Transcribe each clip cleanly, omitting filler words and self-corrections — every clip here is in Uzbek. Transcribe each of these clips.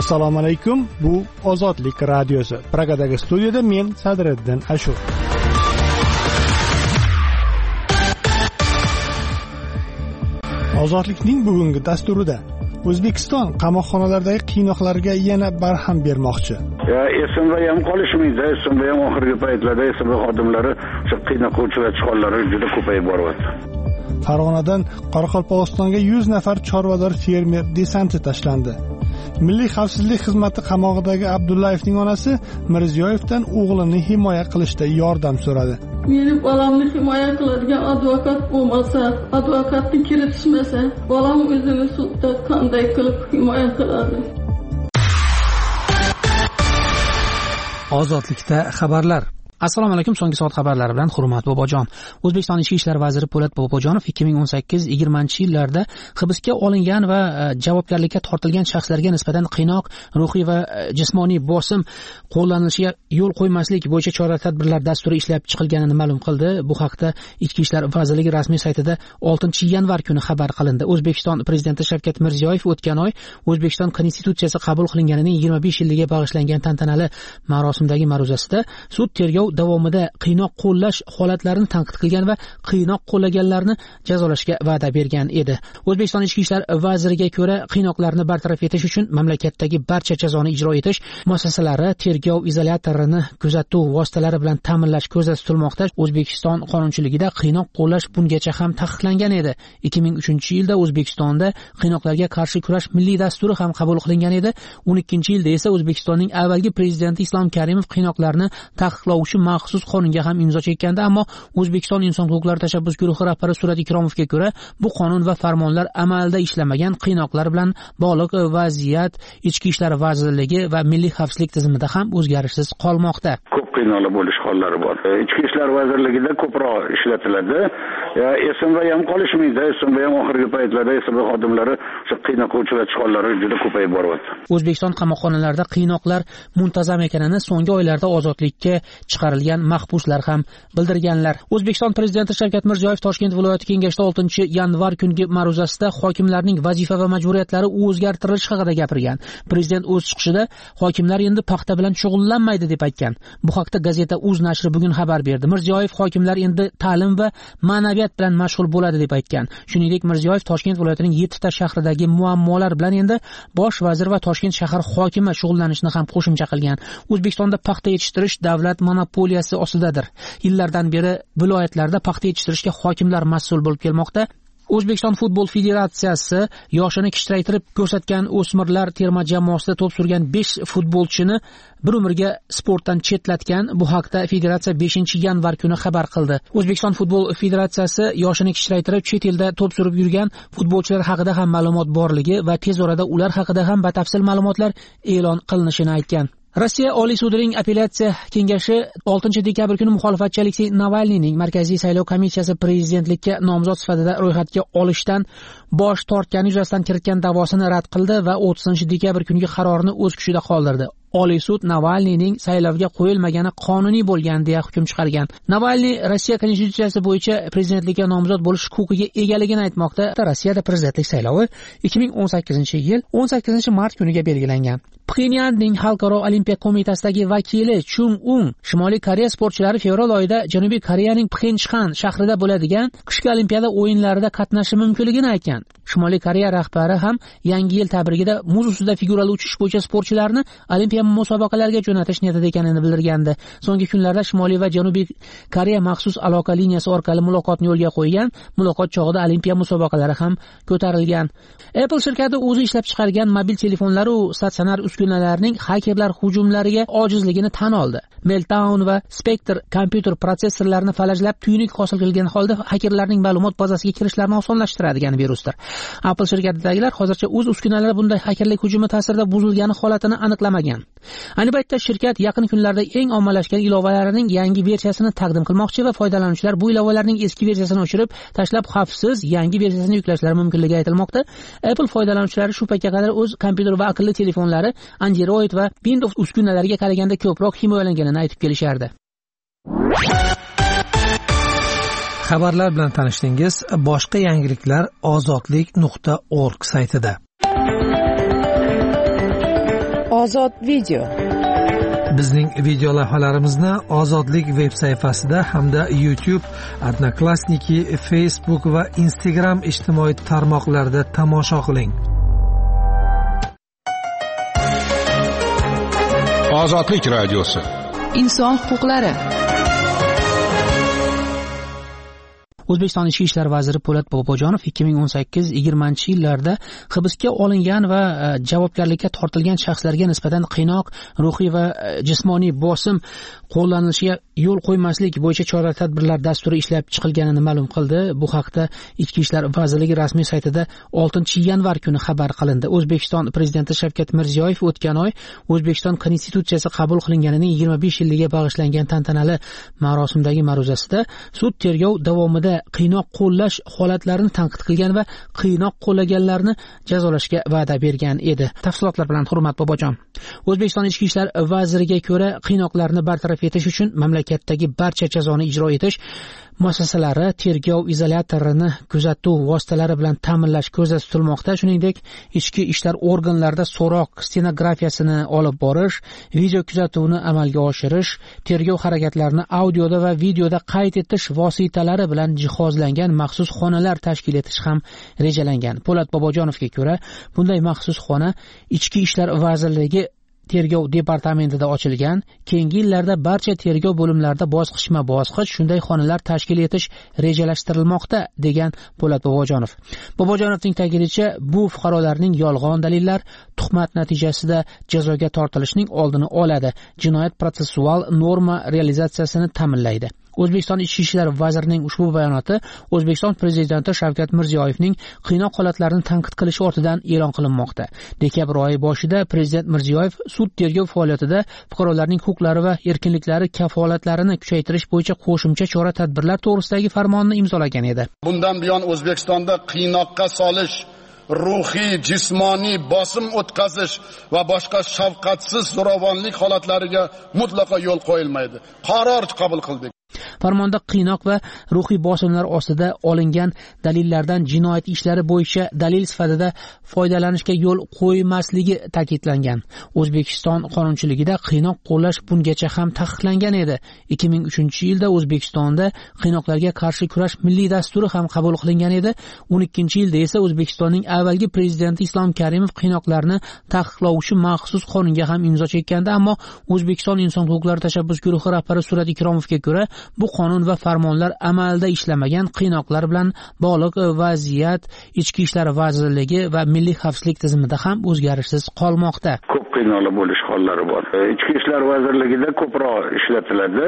Assalomu alaykum. Bu Ozodlik radiosi. Pragadagi studiyada men Sadriddin Ashur. Ozodlikning bugungi dasturida O'zbekiston qamoqxonalardagi qiynoqlarga yana barham bermoqchi. SMV ham qolishmaydi. SMV ham oxirgi paytlarda SMV xodimlari shu qiynoqqa uchratish hollari juda ko'payib boryapti. Farg'onadan Qoraqalpog'istonga 100 nafar chorvador fermer desanti tashlandi. Milliy xavfsizlik xizmati qamog'idagi Abdullayevning onasi Mirziyoyevdan o'g'lini himoya qilishda yordam so'radi. Meni bolamni himoya qiladigan advokat bo'lmasa, advokatni kiritishmasa, bolam o'zini sudda qanday qilib himoya qiladi? Ozodlikda xabarlar. Assalomu alaykum. So'nggi soat xabarlari bilan Hurmat Bobojon. O'zbekiston Ichki ishlar vaziri Po'lat Bobojonov 2018-20-yillarda hibsga olingan va javobgarlikka tortilgan shaxslarga nisbatan qiynoq, ruhiy va jismoniy bosim qo'llanilishiga yo'l qo'ymaslik bo'yicha chora-tadbirlar dasturi ishlab chiqilganini ma'lum qildi. Bu haqda Ichki ishlar vazirligi rasmiy saytida 6-yanvar kuni xabar qilindi. O'zbekiston prezidenti Shavkat Mirziyoyev o'tgan oy O'zbekiston konstitutsiyasi qabul qilinganining 25 yilligiga bag'ishlangan tantanali marosimdagi ma'ruzasida sud tergov davomida qiynoq qo'llash holatlarini tanqid qilgan va qiynoq qo'llaganlarni jazolashga va'da bergan edi. O'zbekiston Ichki ishlar vaziriga ko'ra, qiynoqlarni bartaraf etish uchun mamlakatdagi barcha jazoni ijro etish muassasalari tergov izolyatorini kuzatuv vositalari bilan ta'minlash ko'zda tutilmoqda. O'zbekiston qonunchiligida qiynoq qo'llash bungacha ham taqiqlangan edi. 2003-yilda O'zbekistonda qiynoqlarga qarshi kurash milliy dasturi ham qabul qilingan edi. 12-yilda esa O'zbekistonning avvalgi prezidenti Islom Karimov qiynoqlarni taqiqlovchi maxsus qonunga ham imzo chekkandi, ammo O'zbekiston inson huquqlari tashabbus guruhi rahbari Surat Ikromovga ko'ra, bu qonun va farmonlar amalda ishlamagan. Qiynoqlar bilan bog'liq vaziyat Ichki ishlar vazirligi va milliy xavfsizlik tizimida ham o'zgarishsiz qolmoqda. Ko'p qiynoqlar bo'lish hollari bor. Ichki ishlar vazirligida ko'proq ishlatiladi. SMV ham qolishmaydi. SMV ham oxirgi paytlarda SMV xodimlari shu qiynoqqa uchratish hollari juda ko'payib boryapti. O'zbekiston qamoqxonalarida qiynoqlar muntazam ekanini so'nggi oylarda ozodlikka chiqarilgan mahbuslar ham bildirganlar. O'zbekiston prezidenti Shavkat Mirziyoyev Toshkent viloyati kengashida 6-yanvar kungi ma'ruzasida hokimlarning vazifa va majburiyatlari o'zgartirilishi haqida gapirgan. Prezident o'z chiqishida hokimlar endi paxta bilan shug'ullanmaydi deb aytgan. Bu haqda gazeta Uz nashri bugun xabar berdi. Mirziyoyev hokimlar endi ta'lim va ma'naviyat bilan mashg'ul bo'ladi deb aytgan. Shuningdek, Mirziyoyev Toshkent viloyatining 7 ta shahridagi muammolar bilan endi bosh vazir va Toshkent shahar hokimi shug'ullanishni ham qo'shimcha qilgan. O'zbekistonda paxta yetishtirish davlat monopoliyasi ostidadir. Yillardan beri viloyatlarda paxta yetishtirishga hokimlar mas'ul bo'lib kelmoqda. O'zbekiston futbol federatsiyasi yoshini kichraytirib ko'rsatgan o'smirlar terma jamoasida to'p surgan 5 futbolchini bir umrga sportdan chetlatgan. Bu haqda federatsiya 5-yanvar kuni xabar qildi. O'zbekiston futbol federatsiyasi yoshini kichraytirib chet elda to'p surib yurgan futbolchilar haqida ham ma'lumot borligi va tez orada ular haqida ham batafsil ma'lumotlar e'lon qilinishini aytgan. Rossiya Oliy sudining apellyatsiya kengashi 6-dekabr kuni muxolifatchi Aleksey Navalniyning Markaziy saylov komissiyasi prezidentlikka nomzod sifatida ro'yxatga olishdan bosh tortgani yuzasidan kiritgan da'vosini rad qildi va 30-dekabr kungi qarorini o'z kuchida qoldirdi. Oliy sud Navalniyning saylovga qo'yilmagani qonuniy bo'lgan deya hukm chiqargan. Navalniy Rossiya konstitutsiyasi bo'yicha prezidentlikka nomzod bo'lish huquqiga egaligini aytmoqda. Rossiyada prezidentlik saylovi 2018-yil 18-mart kuniga belgilangan. Pxenyanning Xalqaro olimpiya qo'mitasidagi vakili Chung Un Shimoliy Koreya sportchilari fevral oyida Janubiy Koreyaning Pxenchxan shahrida bo'ladigan qishki olimpiada o'yinlarida qatnashishi mumkinligini aytgan. Shimoliy Koreya rahbari ham Yangi yil tabrigida muz ustida figurali uchish bo'yicha sportchilarni olimpiya musobaqalariga jo'natish niyatida ekanini bildirgandi. So'nggi kunlarda Shimoliy va Janubiy Koreya maxsus aloqa liniyasi orqali muloqotni yo'lga qo'ygan. Muloqot chog'ida olimpiya musobaqalari ham ko'tarilgan. Apple shirkati o'zi ishlab chiqargan mobil telefonlar va statsionar uskunalarning xakerlar hujumlariga ojizligini tan oldi. Meltdown va Spectre kompyuter protsessorlarini falajlab tuynuk hosil qilgan holda xakerlarning ma'lumot bazasiga kirishlarini osonlashtiradigan virusdir. Apple shirkatidagilar hozircha o'z uskunalarida bunday xakerlik hujumi ta'sirida buzilgani holatini aniqlamagan. Ayni paytda shirkat yaqin kunlarda eng ommalashgan ilovalarining yangi versiyasini taqdim qilmoqchi va foydalanuvchilar bu ilovalarning eski versiyasini o'chirib tashlab xavfsiz yangi versiyasini yuklashlari mumkinligi aytilmoqda. Apple foydalanuvchilari shu paytga qadar o'z kompyuter va aqlli telefonlari Android va Windows uskunalariga qaraganda ko'proq himoyalanganini aytib kelishardi. Xabarlar bilan tanishdingiz. Boshqa yangiliklar ozodlik.org saytida. Ozod video. Bizning video lavhalarimizni Ozodlik veb sayfasida hamda YouTube, Odnoklassniki, Facebook va Instagram ijtimoiy tarmoqlarida tomosha qiling. Ozodlik radiosi. Inson huquqlari. O'zbekiston Ichki ishlar vaziri Po'lat Bobojonov 2018-20 yillarda hibsga olingan va javobgarlikka tortilgan shaxslarga nisbatan qiynoq, ruhiy va jismoniy bosim qo'llanilishiga yo'l qo'ymaslik bo'yicha chora-tadbirlar dasturi ishlab chiqilganini ma'lum qildi. Bu haqda Ichki ishlar vazirligi rasmiy saytida 6-yanvar kuni xabar qilindi. O'zbekiston prezidenti Shavkat Mirziyoyev o'tgan oy O'zbekiston konstitutsiyasi qabul qilinganining 25 yilligiga bag'ishlangan tantanali marosimdagi ma'ruzasida sud tergov davomida qiynoq qo'llash holatlarini tanqid qilgan va qiynoq qo'llaganlarni jazolashga va'da bergan edi. Tafsilotlar bilan Hurmat Bobojon. O'zbekiston Ichki ishlar vaziriga ko'ra, qiynoqlarni bartaraf etish uchun mamlakatdagi barcha jazoni ijro etish muassasalari tergov izolyatorini kuzatuv vositalari bilan ta'minlash ko'zda tutilmoqda. Shuningdek, ichki ishlar organlarida so'roq stenografiyasini olib borish, video kuzatuvni amalga oshirish, tergov harakatlarini audioda va videoda qayd etish vositalari bilan jihozlangan maxsus xonalar tashkil etish ham rejalangan. Po'lat Bobojonovga ko'ra, bunday maxsus xona Ichki ishlar vazirligi tergov departamentida ochilgan. Keyingi yillarda barcha tergov bo'limlarida bosqichma-bosqich shunday xonalar tashkil etish rejalashtirilmoqda, degan Po'lat Bobojonov. Bobojonovning ta'kidincha, bu fuqarolarning yolg'on dalillar, tuhmat natijasida jazoga tortilishining oldini oladi, jinoyat protsessual norma realizatsiyasini ta'minlaydi. O'zbekiston Ichki ishlar vazirining ushbu bayonoti O'zbekiston prezidenti Shavkat Mirziyoyevning qiynoq holatlarini tanqid qilishi ortidan e'lon qilinmoqda. Dekabr oyi boshida prezident Mirziyoyev sud tergov faoliyatida fuqarolarning huquqlari va erkinliklari kafolatlarini kuchaytirish bo'yicha qo'shimcha chora-tadbirlar to'g'risidagi farmonni imzolagan edi. Bundan buyon O'zbekistonda qiynoqqa solish, ruhiy, jismoniy bosim o'tkazish va boshqa shafqatsiz zo'ravonlik holatlariga mutlaqo yo'l qo'yilmaydi. Qaror qabul qildik. Farmonda qiynoq va ruhiy bosimlar ostida olingan dalillardan jinoyat ishlari bo'yicha dalil sifatida foydalanishga yo'l qo'ymasligi ta'kidlangan. O'zbekiston qonunchiligida qiynoq qo'llash bungacha ham taqiqlangan edi. 2003-yilda O'zbekistonda qiynoqlarga qarshi kurash milliy dasturi ham qabul qilingan edi. 12-yilda esa O'zbekistonning avvalgi prezidenti Islom Karimov qiynoqlarni taqiqlovchi maxsus qonunga ham imzo chekkandi, ammo O'zbekiston inson huquqlari tashabbus guruhi rahbari Surat Ikromovga ko'ra, bu qonun va farmonlar amalda ishlamagan. Qiynoqlar bilan bog'liq vaziyat Ichki ishlar vazirligi va milliy xavfsizlik tizimida ham o'zgarishsiz qolmoqda. Ko'p qiynoqlar bo'lish hollari bor. Ichki ishlar vazirligida ko'proq ishlatiladi.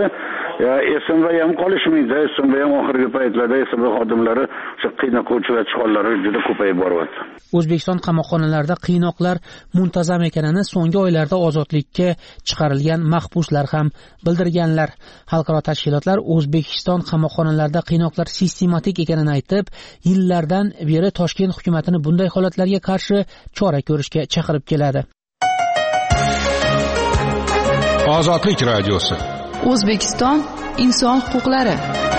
SMV ham qolishmaydi. SMV ham oxirgi paytlarda SMV xodimlari shu qiynoqqa uchratish hollari juda ko'payib boryapti. O'zbekiston qamoqxonalarida qiynoqlar muntazam ekanini so'nggi oylarda ozodlikka chiqarilgan mahbuslar ham bildirganlar. Xalqaro tashkilotlar O'zbekiston qamoqxonalarida qiynoqlar sistematik ekanini aytib, yillardan beri Toshkent hukumatini bunday holatlarga qarshi chora ko'rishga chaqirib keladi. Ozodlik radiosi. O'zbekiston inson huquqlari.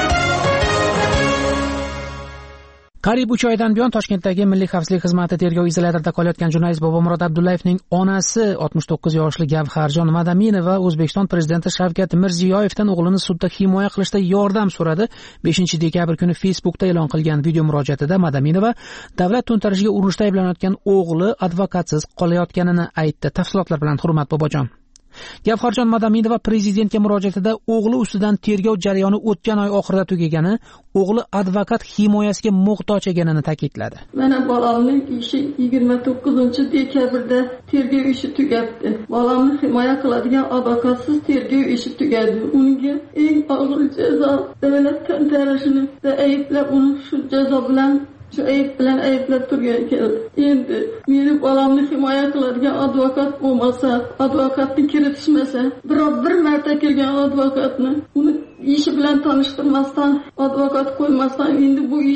Qariyb 3 oydan buyon Toshkentdagi Milliy xavfsizlik xizmati tergov izolyatorida qolayotgan jurnalist Bobomurod Abdullayevning onasi 69 yoshli Gavharjon Madaminova O'zbekiston prezidenti Shavkat Mirziyoyevdan o'g'lini sudda himoya qilishda yordam so'radi. 5-dekabr kuni Facebookda e'lon qilgan video murojaatida Madaminova davlat to'ntarishiga urinishda ayblanayotgan o'g'li advokatsiz qolayotganini aytdi. Tafsilotlar bilan Hurmat Bobojon. Gavharjon Madaminova prezidentga murojaatida o'g'li ustidan tergov jarayoni o'tgan oy oxirida tugagani, o'g'li advokat himoyasiga muhtoj ekanini ta'kidladi. Mana bolamning ishi 29-dekabrda tergov ishi tugadi. Bolamni himoya qiladigan advokatsiz tergov ishi tugadi. Unga eng og'ir jazo davlat to'ntarishini ayblab, uni shu jazo bilan shu ayb bilan ayblab turgan ekan. Endi meni bolamni himoya qiladigan advokat bo'lmasa, advokatni kiritishmasa, bir marta kelgan advokatni uni ishi bilan tanishtirmasdan, advokat qo'ymasdan endi bu ish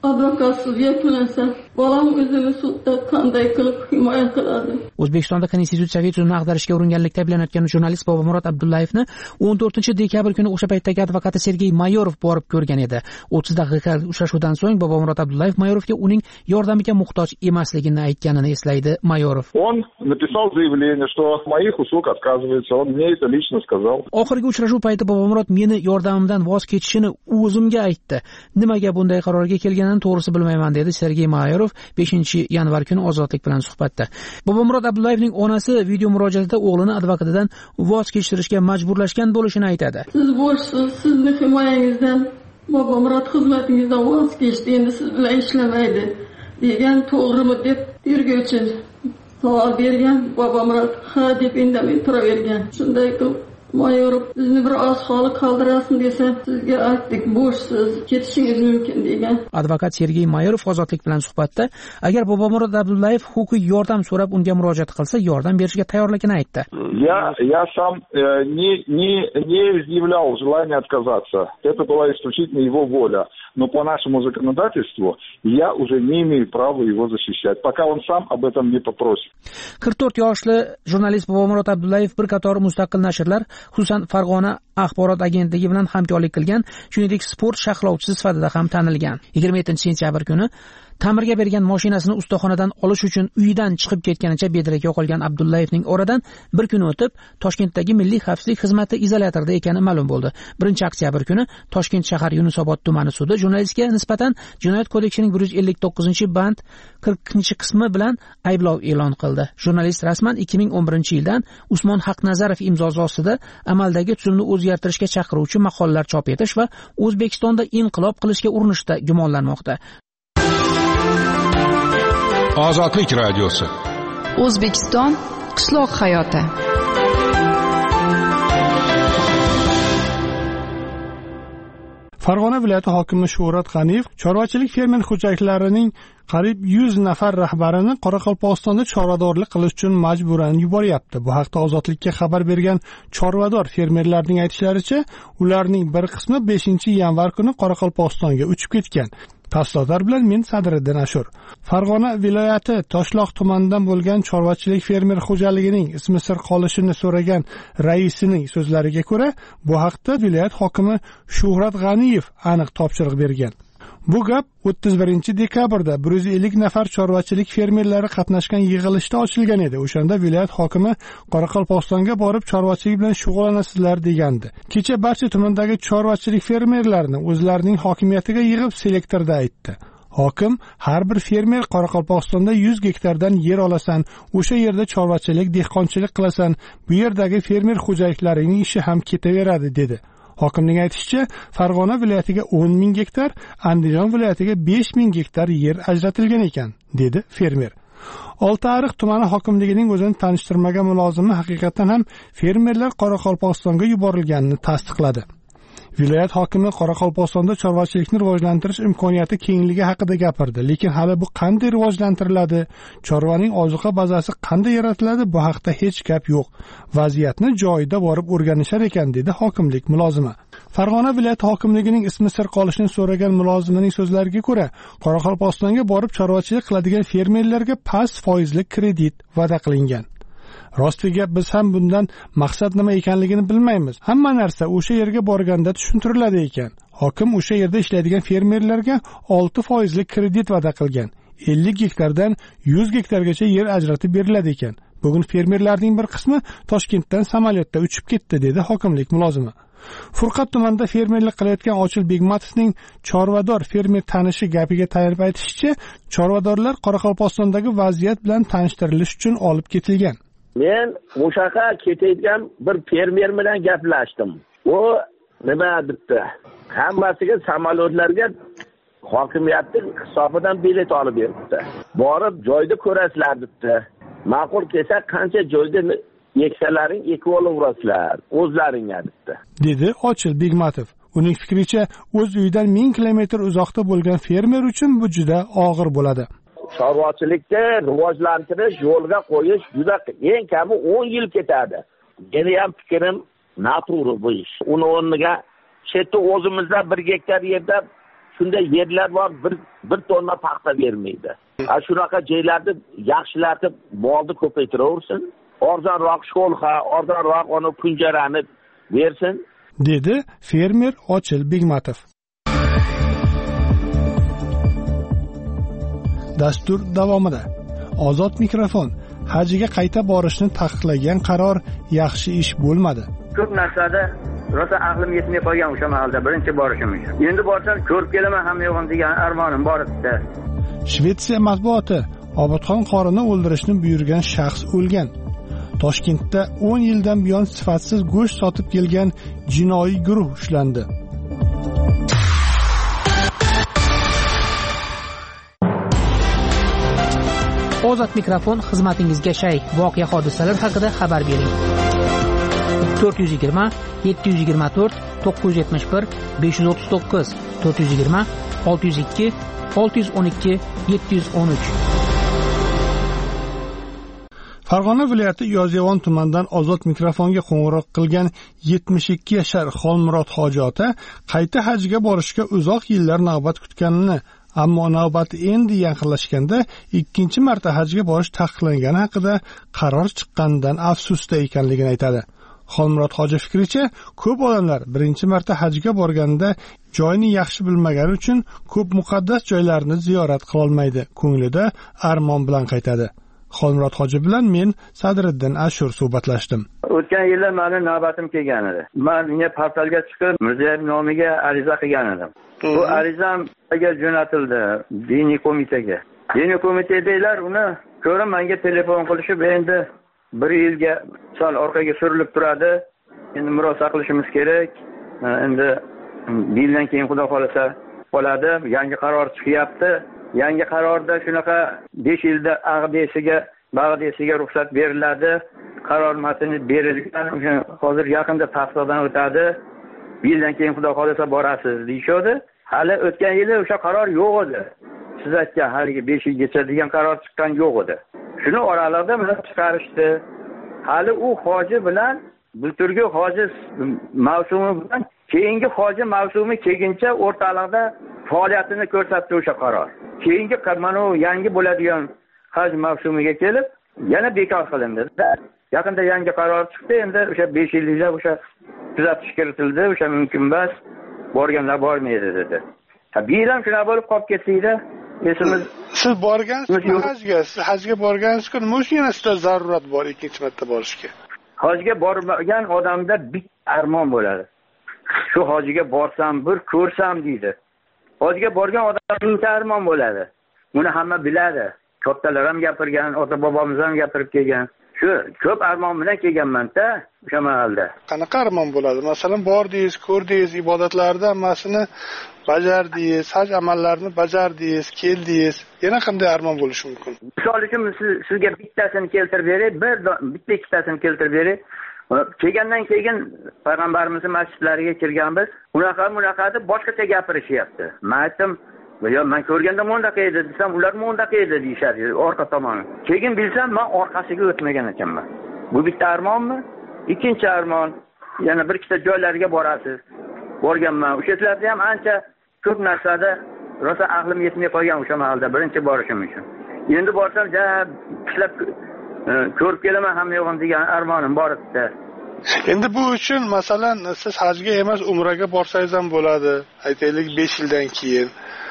advokatsiz yaklansa, bolam o'zini sudda qanday qilib himoya qiladi? O'zbekistonda konstitutsiyaviy tuzumni ag'darishga uringanlikda ayblanayotgan jurnalist Bobomurod Abdullayevni 14-dekabr kuni o'sha paytdagi advokati Sergey Mayorov borib ko'rgan edi. 30 daqiqalik uchrashuvdan so'ng Bobomurod Abdullayev Mayorovga uning yordamiga muhtoj emasligini aytganini eslaydi Mayorov. Он написал заявление, что от моих услуг отказывается. Он мне это лично сказал. Oxirgi uchrashuv payti Bobomurod meni yordamimdan voz kechishini o'zimga aytdi. Nimaga bunday qarorga kelganini to'g'risi bilmayman dedi Sergey Mayorov 5-yanvar kuni Ozodlik bilan suhbatda. Bobomurod Abdullayevning onasi video murojaatida o'g'lini advokatidan voz kechirishga majburlashgan bo'lishini aytadi. Siz bo'shsiz, sizni himoyangizdan Bobomurod xizmatingizdan voz kechdi, endi siz bilan ishlamaydi degan to'g'rimi deb tergovchi savol bergan. Bobomurod ha deb indamay turavergan. Shunday qilib Mayorov bizni bir oz holi qoldirasin desa, sizga aytdik, bo'shsiz, ketishingiz mumkin degan. Advokat Sergey Mayorov Ozodlik bilan suhbatda agar Bobomurod Abdullayev huquqiy yordam so'rab unga murojaat qilsa, yordam berishga tayyorligini aytdi. Я сам не изъявлял желания отказаться. Это была исключительно его воля. Но по нашему законодательству я уже не имею права его защищать, пока он сам об этом не попросит. 44 yoshli jurnalist Bobomurod Abdullayev bir qator mustaqil nashrlar, xususan Farg'ona axborot agentligi bilan hamkorlik qilgan, shuningdek sport sharhlovchisi sifatida ham tanilgan. 27-sentyabr kuni ta'mirga bergan mashinasini ustaxonadan olish uchun uyidan chiqib ketganicha bedarak yo'qolgan Abdullayevning oradan bir kun o'tib Toshkentdagi Milliy xavfsizlik xizmati izolyatorida ekani ma'lum bo'ldi. 1-oktyabr kuni Toshkent shahar Yunusobod tumani sudi jurnalistga nisbatan Jinoyat kodeksining 159-band 40-qismi bilan ayblov e'lon qildi. Jurnalist rasman 2011-yildan Usmon Haqnazarov imzosi ostida amaldagi tuzumni o'zgartirishga chaqiruvchi maqolalar chop etish va O'zbekistonda inqilob qilishga urinishda gumonlanmoqda. Ozodlik radiosi. O'zbekiston qishloq hayoti. Farg'ona viloyati hokimi Shuhrat G'aniyev chorvachilik fermer xo'jaliklarining qariyb 100 nafar rahbarini Qoraqalpog'istonda chorvadorlik qilish uchun majburan yuboryapti. Bu haqda Ozodlikka xabar bergan chorvador fermerlarning aytishlaricha, ularning bir qismi 5-yanvar kuni Qoraqalpog'istonga uchib ketgan. Tafsilotlar bilan men Sadriddin Ashur. Farg'ona viloyati Toshloq tumanidan bo'lgan chorvachilik fermer xo'jaligining ismi sir qolishini so'ragan raisining so'zlariga ko'ra, bu haqda viloyat hokimi Shuhrat G'aniyev aniq topshiriq bergan. Bu gap 31-dekabrda 150 nafar chorvachilik fermerlari qatnashgan yig'ilishda ochilgan edi. O'shanda viloyat hokimi Qoraqalpog'istonga borib chorvachilik bilan shug'ullanasizlar degandi. Kecha barcha tumandagi chorvachilik fermerlarini o'zlarining hokimiyatiga yig'ib selektorda aytdi. Hokim har bir fermer Qoraqalpog'istonda 100 gektardan yer olasan, o'sha yerda chorvachilik, dehqonchilik qilasan, bu yerdagi fermer xo'jaliklarining ishi ham ketaveradi dedi. Hokimning aytishicha, Farg'ona viloyatiga 10 ming gektar, Andijon viloyatiga 5 ming gektar yer ajratilgan ekan, dedi fermer. Oltiariq tumani hokimligining o'zini tanishtirmagan mulozimi haqiqatan ham fermerlar Qoraqalpog'istonga yuborilganini tasdiqladi. Viloyat hokimi Qoraqalpog'istonda chorvachilikni rivojlantirish imkoniyati kengligi haqida gapirdi, lekin hali bu qanday rivojlantiriladi, chorvaning ozuqa bazasi qanday yaratiladi, bu haqda hech gap yo'q. Vaziyatni joyida borib o'rganishar ekan, dedi hokimlik mulozimi. Farg'ona viloyati hokimligining ismi sir qolishini so'ragan mulozimining so'zlariga ko'ra, Qoraqalpog'istonga borib chorvachilik qiladigan fermerlarga past foizli kredit va'da qilingan. Rostiga biz ham bundan maqsad nima ekanligini bilmaymiz. Hamma narsa o'sha yerga borganda tushuntiriladi ekan. Hokim o'sha yerda ishlaydigan fermerlarga 6% kredit va'da qilgan. 50 gektardan 100 gektargacha yer ajratib beriladi ekan. Bugun fermerlarning bir qismi Toshkentdan samolyotda uchib ketdi, dedi hokimlik mulozimi. Furqat tumanida fermerlik qilayotgan Ochil Begmatovning chorvador fermer tanishi gapiga tayanib aytishicha, chorvadorlar Qoraqalpog'istondagi vaziyat bilan tanishtirilish uchun olib ketilgan. Men o'shaqa ketayotgan bir fermer bilan gaplashdim. U nima debdi? Hammasiga samolyotlarga hokimiyatning hisobidan bilet olib beribdi. Borib joyda ko'rasizlar debdi. Ma'qul kelsa qancha joyda yeksalaring ekib olaverasizlar o'zlaringga debdi, dedi Ochil Begmatov. Uning fikricha, o'z uyidan 1000 kilometr uzoqda bo'lgan fermer uchun bu juda og'ir bo'ladi. Chorvachilikni rivojlantirish yo'lga qo'yish juda eng kami 10 yil ketadi. Meni ham fikrim noto'g'ri bu ish. Uni o'rniga chetda o'zimizda 1 gektar yerda shunday yerlar bor, bir tonna paxta bermaydi. Shunaqa joylarni yaxshilatib molni ko'paytiraversin. Arzonroq sho'lxa, arzonroq ona kunjarani bersin, dedi fermer Ochil Begmatov. Dastur davomida Ozod mikrofon hajga qayta borishni taqiqlagan qaror yaxshi ish bo'lmadi. Ko'p narsada rosa aqlim yetmay qolgan o'sha mahalda birinchi borishim uchun. Endi borsam ko'rib kelaman ham yo'g'im degan armonim bor edi. Shvetsiya matbuoti Obodxon qorini o'ldirishni buyurgan shaxs o'lgan. Toshkentda 10 yildan buyon sifatsiz go'sht sotib kelgan jinoiy guruh ushlandi. Ozod mikrofon xizmatingizga shay. Voqea hodisalar haqida xabar bering. 420 724 971 539 420 602 612 713. Farg'ona viloyati Yozyovon tumanidan Ozod mikrofonga qo'ng'iroq qilgan 72 yashar Xolmurod Hoji ota qayta hajga borishga uzoq yillar navbat kutganini, ammo navbati endi yaqinlashganda ikkinchi marta hajga borish taqiqlangani haqida qaror chiqqanidan afsusda ekanligini aytadi. Xolmurod Hoji fikricha, ko'p odamlar birinchi marta hajga borganda joyni yaxshi bilmagani uchun ko'p muqaddas joylarni ziyorat qila olmaydi. Ko'nglida armon bilan qaytadi. Xolmurod Hoji bilan men Sadriddin Ashur suhbatlashdim. O'tgan yili meni navbatim kelgan edi. Men portalga chiqib Mirziyoyev nomiga ariza qilgan edim. Bu arizamga jo'natildi diniy qo'mitaga. Diniy qo'mitadagilar uni ko'rib menga telefon qilishib, endi 1 yilga sal orqaga surilib turadi. Endi murosa qilishimiz kerak. Endi yildan keyin xudo xolasa qoladi. Yangi qaror chiqyapti. Yangi qarorda shunaqa 5 yilda bag'desiga ruxsat beriladi. Qaror matni berilgan. Hozir yaqinda tasdiqdan o'tadi. Yildan keyin xudo xolasa borasiz deyshodi. Hali o'tgan yili o'sha qaror yo'q edi. Siz aytgan haligi 5 yilgacha degan qaror chiqqan yo'q edi. Shuni oralig'ida meni chiqarishdi. Hali u hoji bilan bulturgi hoji mavsumi bilan keyingi hoji mavsumi kelguncha o'rtalig'da faoliyatini ko'rsatdi o'sha qaror. Keyingi mana yangi bo'ladigan haj mavsumiga kelib yana bekor qilindi. Yaqinda yangi qaror chiqdi, endi o'sha 5 yilliklar o'sha tuzatish kiritildi, o'sha mumkin emas, borganlar bormaydi dedi. Bu yil ham shuna bo'lib qolib ketdi-da. Esimiz siz borgansiz hajga borgansiz-ku, nima uchun yana sizda zarurat bor ikkinchi marta borishga? Hajga bormagan odamda bitta armon bo'ladi. Shu hojiga borsam, bir ko'rsam deydi. Hojiga borgan odamda mingta armon bo'ladi. Buni hamma biladi. Kattalar ham gapirgan, ota-bobomiz ham gapirib kelgan. Shu ko'p armon bilan kelganman-da o'sha mahalda. Qanaqa armon bo'ladi? Masalan, bordingiz, ko'rdingiz, ibodatlardan hammasini bajardingiz, haj amallarini bajardingiz, keldingiz. Yana qanday armon bo'lishi mumkin? Misol uchun sizga bittasini keltirib beray, bitta ikkitasini keltirib beray. Kelgandan keyin payg'ambarimizning masjidlariga kirganmiz. Unaqa deb boshqacha gapirishyapti. Men aytdim, "Yo, men ko'rganda bundaqa edi" desam, ular bundaqa edi deyshadi orqa tomoni. Keyin bilsam, men orqasiga o'tmagan ekanman. Bu bitta armonmi? Ikkinchi armon, yana bir ikkita joylarga borasiz. Borganman. O'shalarda ham ancha ko'p narsada rosa aqlim yetmay qolgan o'sha mahalda birinchi borishim uchun. Endi borsam, ishlab ko'rib kelaman ham yo'g'im degan armonim bor edi. Endi bu uchun masalan siz hajga emas umraga borsangiz ham bo'ladi. Aytaylik 5 yildan keyin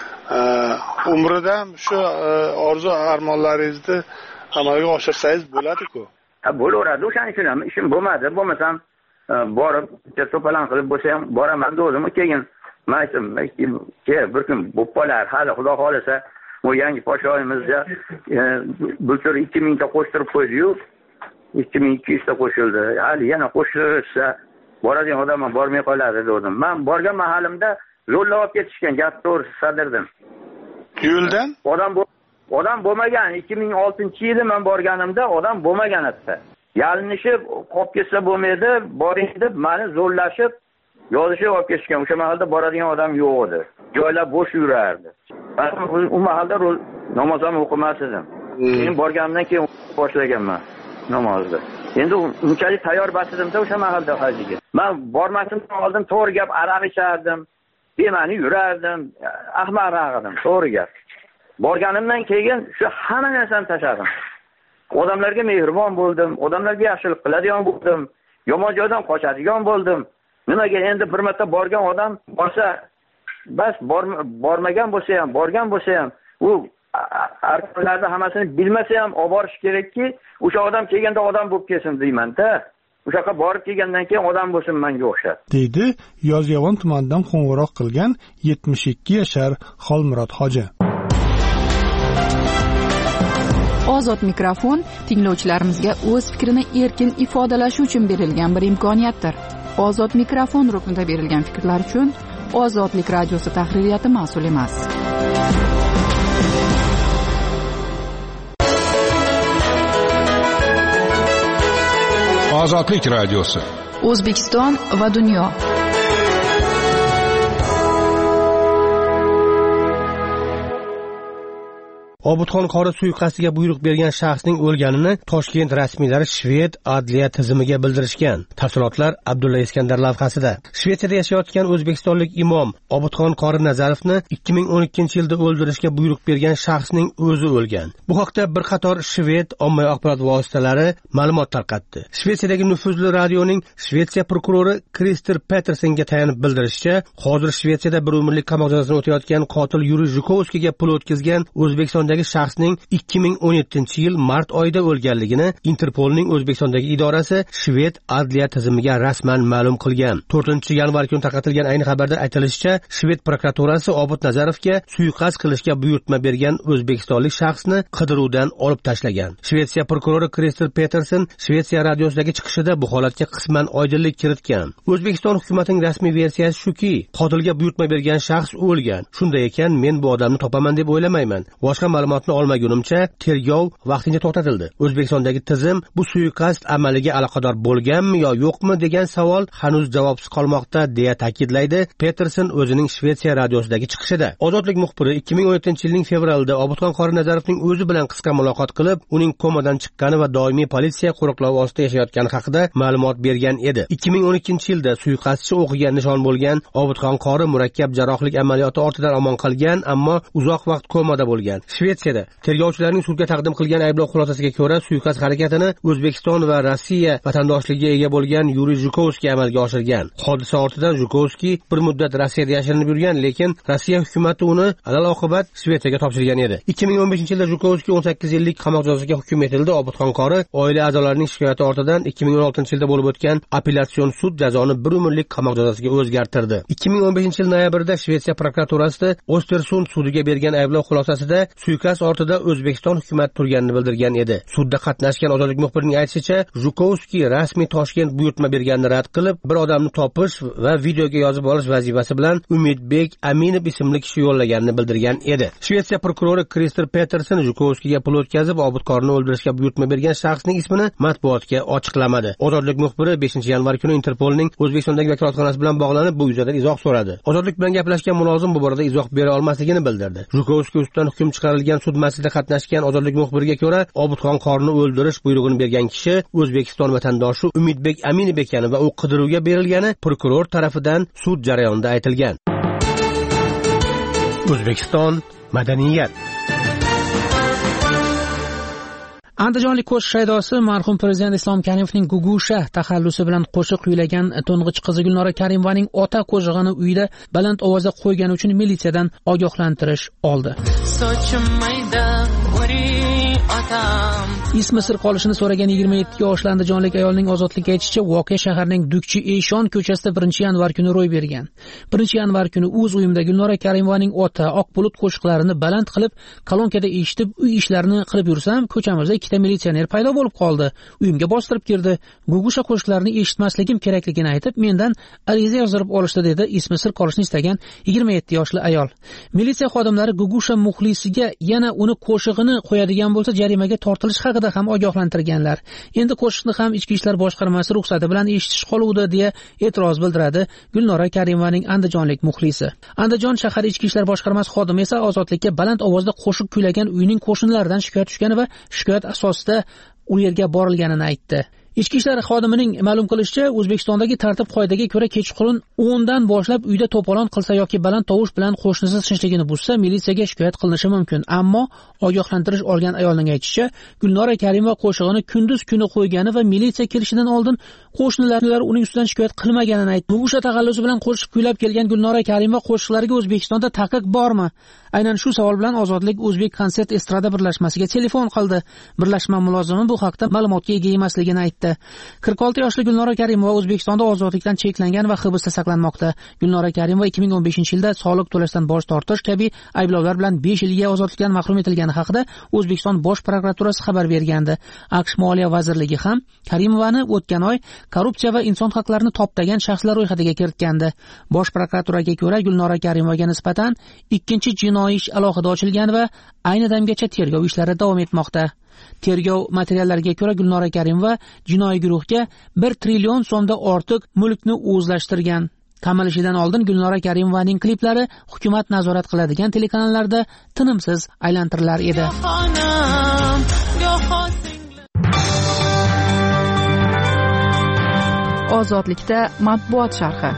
umradan shu orzu armonlaringizni amalga oshirsangiz bo'ladi-ku. Bo'laveradi. O'shaning uchun ham ishim bo'lmadi. Bo'lmasam borib to'palan qilib bo'lsa ham boraman o'zim. Keyin men aytdim, bir kun bo'lib qolar, hali xudo xolasa bu yangi podshoyimizga bultur 2000 ta qo'shtirib qo'ydi-yu, 2200 ta qo'shildi. Hali yana qo'shilsa boradigan odam bormay qoladi dedim. Men borgan mahalimda yo'lga olib ketishgan, gap to'g'risi Sadriddin. Yo'ldan? Odam bo'lmagan. 2006-yili men borganimda odam bo'lmagan edi. Yalinishib qolib ketsa bo'lmaydi, boring deb meni zo'rlashib yozishib olib ketishgan. O'sha mahalda boradigan odam yo'q edi. Joylar bo'sh yurardi. Men u mahalda namoz ham o'qimas edim. Keyin borganimdan keyin boshlaganman namozni. Endi unchalik tayyor bas edimda o'sha mahalda hajga. Men bormasimdan oldin to'g'ri gap aroq ichardim. bema'ni yurardim, ahmoq edim, to'g'ri gap. Borganimdan keyin shu hamma narsani tashladim. Odamlarga mehribon bo'ldim, odamlarga yaxshilik qiladigan bo'ldim, yomon joydan qochadigan bo'ldim. Nimaga endi bir marta borgan odam borsa, bas bormagan bo'lsa ham, borgan bo'lsa ham, u arqonlarda hammasini bilmasa ham olib borish kerakki, o'sha odam kelganda odam bo'lib kelsin deyman-da. O'sha yoqqa borib kelgandan keyin odam bo'lsin menga o'xshab. Deydi Yozyovon tumanidan qo'ng'iroq qilgan 72 yashar Xolmurod hoji. Ozod mikrofon tinglovchilarimizga o'z fikrini erkin ifodalashi uchun berilgan bir imkoniyatdir. Ozod mikrofon ruknida berilgan fikrlar uchun Ozodlik radiosi tahririyati mas'ul emas. Ozodlik radiosi. O'zbekiston va dunyo. Obidxon qori suiqasdiga buyruq bergan shaxsning o'lganini Toshkent rasmiylari Shved adliya tizimiga bildirishgan. Tafsilotlar Abdulla Iskandar lavhasida. Shvetsiyada yashayotgan o'zbekistonlik imom Obidxon qori Nazarovni 2012-yilda o'ldirishga buyruq bergan shaxsning o'zi o'lgan. Bu haqda bir qator Shved ommaviy axborot vositalari ma'lumot tarqatdi. Shvetsiyadagi nufuzli radioning Shvetsiya prokurori Krister Petersonga tayanib bildirishicha, hozir Shvetsiyada bir umrlik qamoq jazosini o'tayotgan qotil Yuriy Zhukovskiga pul o'tkazgan O'zbekiston shaxsning 2017-yil mart oyida o'lganligini Interpolning O'zbekistondagi idorasi Shved adliya tizimiga rasman ma'lum qilgan. 4-yanvar kuni tarqatilgan ayni xabarda aytilishicha, Shved prokuraturasi Obid Nazarovga suiqasd qilishga buyurtma bergan o'zbekistonlik shaxsni qidiruvdan olib tashlagan. Shvetsiya prokurori Krister Peterson Shvetsiya radiosidagi chiqishida bu holatga qisman oydinlik kiritgan. O'zbekiston hukumatining rasmiy versiyasi shuki, qotilga buyurtma bergan shaxs o'lgan. Shunday ekan, men bu odamni topaman deb o'ylamayman. Boshqa ma'lumotni olmagunimcha tergov vaqtincha to'xtatildi. O'zbekistondagi tizim bu suiqasd amaliga aloqador bo'lganmi yo yo'qmi degan savol hanuz javobsiz qolmoqda, deya ta'kidlaydi Peterson o'zining Shvetsiya radiosidagi chiqishida. Ozodlik muxbiri 2017-yilning fevralida Obidxon qori Nazarovning o'zi bilan qisqa muloqot qilib, uning komadan chiqqani va doimiy politsiya qo'riqlovi ostida yashayotgani haqida ma'lumot bergan edi. 2012-yilda suiqasdchi o'qiga nishon bo'lgan Obidxon qori murakkab jarrohlik amaliyoti ortidan omon qolgan, ammo uzoq vaqt komada bo'lgan. Shvetsiyada tergovchilarning sudga taqdim qilgan ayblov xulosasiga ko'ra, suiqasd harakatini O'zbekiston va Rossiya vatandoshligiga ega bo'lgan Yuriy Zhukovskiy amalga oshirgan. Hodisa ortidan Zhukovskiy bir muddat Rossiyada yashirinib yurgan, lekin Rossiya hukumati uni alal-oqibat Shvetsiyaga topshirgan edi. 2015-yilda Zhukovskiy 18 yillik qamoq jazosiga hukm etildi. Obidxon qori oila a'zolarining shikoyati ortidan 2016-yilda bo'lib o'tgan apellyatsion sud jazoni bir umrlik qamoq jazosiga o'zgartirdi. 2015-yil noyabrda Shvetsiya prokuraturasi Östersund sudiga bergan ayblov xulosasida suiqasd ortida O'zbekiston hukumati turganini bildirgan edi. Sudda qatnashgan ozodlik muxbirining aytishicha, Zhukovskiy rasmiy Toshkent buyurtma berganini rad qilib, bir odamni topish va videoga yozib olish vazifasi bilan Umidbek Aminov ismli kishi yo'llaganini bildirgan edi. Shvetsiya prokurori Krister Peterson Zhukovskiyga pul o'tkazib, Obidxonni o'ldirishga buyurtma bergan shaxsning ismini matbuotga ochiqlamadi. Ozodlik muxbiri 5-yanvar kuni Interpolning O'zbekistondagi vakolatxonasi bilan bog'lanib, bu yuzasidan izoh so'radi. Ozodlik bilan gaplashgan mulozim bu borada izoh bera olmasligini bildirdi. Zhukovskiy ustidan hukm chiqarilgan sud majlisida qatnashgan ozodlik muxbiriga ko'ra, Obidxon qorini o'ldirish buyrug'ini bergan kishi O'zbekiston vatandoshi Umidbek Aminov ekani va u qidiruvga berilgani prokuror tomonidan sud jarayonida aytilgan. O'zbekiston madaniyat. Andijonlik qo'shiq shaydosi marhum prezident Islom Karimovning Gugusha taxallusi bilan qo'shiq kuylagan to'ng'ich qizi Gulnora Karimovaning ota qo'shig'ini uyda baland ovozda qo'ygani uchun militsiyadan ogohlantirish oldi. Ismi sir qolishini so'ragan 27 yoshli andijonlik ayolning ozodlikka aytishicha, voqea shaharning Dukchi Eshon ko'chasida 1-yanvar kuni ro'y bergan. 1-yanvar kuni o'z uyimda Gulnora Karimovaning ota oq bulut qo'shiqlarini baland qilib, kolonkada eshitib, uy ishlarini qilib yursam, ko'chamizda ikkita militsioner paydo bo'lib qoldi. Uyimga bostirib kirdi. Gugusha qo'shiqlarini eshitmasligim kerakligini aytib, mendan ariza yozdirib olishdi, dedi ismi sir qolishni istagan 27 yoshli ayol. Militsiya xodimlari Gugusha muxlisiga yana uni qo'shig'ini qo'yadigan bo'lsa jarimaga tortilish haqida ham ogohlantirganlar. Endi qo'shiqni ham Ichki ishlar boshqarmasi ruxsati bilan eshitish qoluvdi, deya e'tiroz bildiradi Gulnora Karimovaning andijonlik muxlisi. Andijon shahar Ichki ishlar boshqarmasi xodimi esa ozodlikka baland ovozda qo'shiq kuylagan uyning qo'shnilaridan shikoyat tushgani va shikoyat asosida u yerga borilganini aytdi. Ichki ishlar xodimining ma'lum qilishicha, O'zbekistondagi tartib-qoidaga ko'ra kechqurun 10 dan boshlab uyda to'polon qilsa yoki baland tovush bilan qo'shnisi tinchligini buzsa, militsiyaga shikoyat qilinishi mumkin. Ammo ogohlantirish olgan ayolning aytishicha, Gulnora Karimova qo'shig'ini kunduz kuni qo'ygani va militsiya kelishidan oldin qo'shnilar uning ustidan shikoyat qilmaganini aytdi. O'sha tag'allusi bilan qo'shiq kuylab kelgan Gulnora Karimova qo'shiqlariga O'zbekistonda taqiq bormi? Aynan shu savol bilan Ozodlik O'zbek konsert estrada birlashmasiga telefon qildi. Birlashma mulozimi bu haqda ma'lumotga ega emasligini aytdi. 46 yoshli Gulnora Karimova O'zbekistonda ozodlikdan cheklangan va hibsda saqlanmoqda. Gulnora Karimova 2015-yilda soliq to'lashdan bosh tortish kabi ayblovlar bilan 5 yilga ozodlikdan mahrum etilgani haqida O'zbekiston bosh prokuraturasi xabar bergandi. AQSh Moliya vazirligi ham Karimovani o'tgan oy korrupsiya va inson haqlarini toptagan shaxslar ro'yxatiga kiritgandi. Bosh prokuraturaga ko'ra Gulnora Karimovaga nisbatan ikkinchi jinoiy ish alohida ochilgan va ayni damgacha tergov ishlari davom etmoqda. Tergov materiallariga ko'ra Gulnora Karimova jinoiy guruhga 1 trillion so'mdan ortiq mulkni o'zlashtirgan. Qamalishidan oldin Gulnora Karimovaning kliplari hukumat nazorat qiladigan telekanallarda tinimsiz aylantirilar edi. Ozodlikda matbuot sharhi.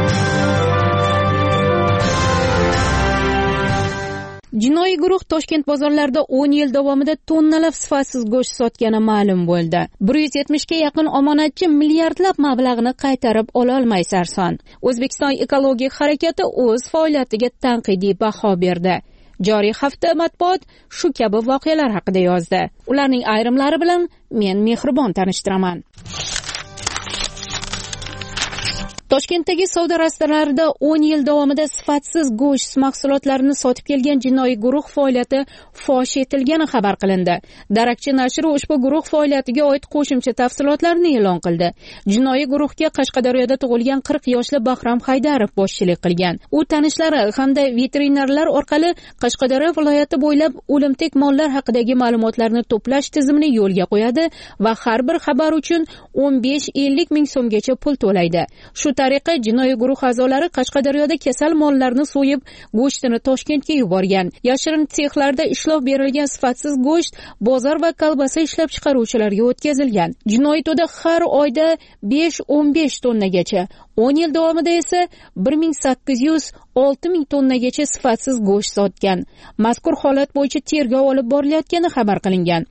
Jinoiy guruh Toshkent bozorlarida 10 yil davomida tonnalab sifatsiz go'sht sotgani ma'lum bo'ldi. 170 ga yaqin omonatchi milliardlab mablag'ni qaytarib ola olmay sarson. O'zbekiston ekologik harakati o'z faoliyatiga tanqidiy baho berdi. Joriy hafta matbuot shu kabi voqealar haqida yozdi. Ularning ayrimlari bilan men mehribon tanishtiraman. Toshkentdagi savdo rastalarida 10 yil davomida sifatsiz go'sht mahsulotlarini sotib kelgan jinoiy guruh faoliyati fosh etilgani xabar qilindi. Darakchi nashri ushbu guruh faoliyatiga oid qo'shimcha tafsilotlarni e'lon qildi. Jinoiy guruhga Qashqadaryoda tug'ilgan 40 yoshli Bahrom Haydarov boshchilik qilgan. U tanishlari hamda veterinarlar orqali Qashqadaryo viloyati bo'ylab o'limtik mollar haqidagi ma'lumotlarni to'plash tizimini yo'lga qo'yadi va har bir xabar uchun 15-50 ming so'mgacha pul to'laydi. Shu tariqa jinoiy guruh a'zolari Qashqadaryoda kasal mollarni so'yib, go'shtini Toshkentga yuborgan. Yashirin sexlarda ishlov berilgan sifatsiz go'sht bozor va kolbasa ishlab chiqaruvchilarga o'tkazilgan. Jinoiy to'da har oyda 5-15 tonnagacha, 10 yil davomida esa 1800-6000 tonnagacha sifatsiz go'sht sotgan. Mazkur holat bo'yicha tergov olib borilayotgani xabar qilingan.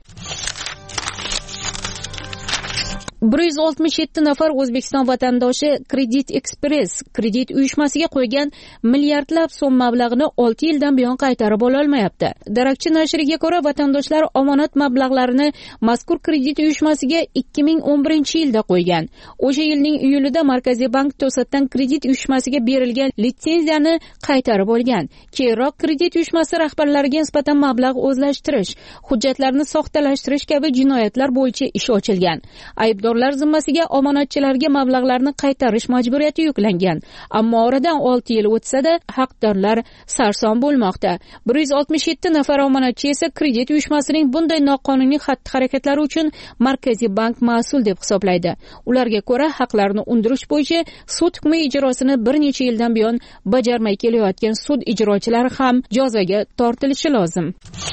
167 nafar O'zbekiston vatandoshi Credit Express kredit uyushmasiga qo'ygan milliardlab so'm mablag'ini 6 yildan buyon qaytarib ola olmayapti. Darakchi nashriga ko'ra, vatandoshlar omonat mablag'larini mazkur kredit uyushmasiga 2011-yilda qo'ygan. O'sha yilning iyulida Markaziy bank to'satdan kredit uyushmasiga berilgan litsenziyani qaytarib olgan. Keyinroq kredit uyushmasi rahbarlariga nisbatan mablag' o'zlashtirish, hujjatlarni soxtalashtirish kabi jinoyatlar bo'yicha ish ochilgan. Aybdorlar zimmasiga omonatchilarga mablag'larni qaytarish majburiyati yuklangan. Ammo oradan 6 yil o'tsa-da, haqdorlar sarson bo'lmoqda. 167 nafar omonatchi esa kredit uyushmasining bunday noqonuniy xatti-harakatlari uchun Markaziy bank mas'ul deb hisoblaydi. Ularga ko'ra, haqlarni undirish bo'yicha sud hukmi ijrosini bir necha yildan buyon bajarmay kelayotgan sud ijrochilari ham jazoga tortilishi lozim.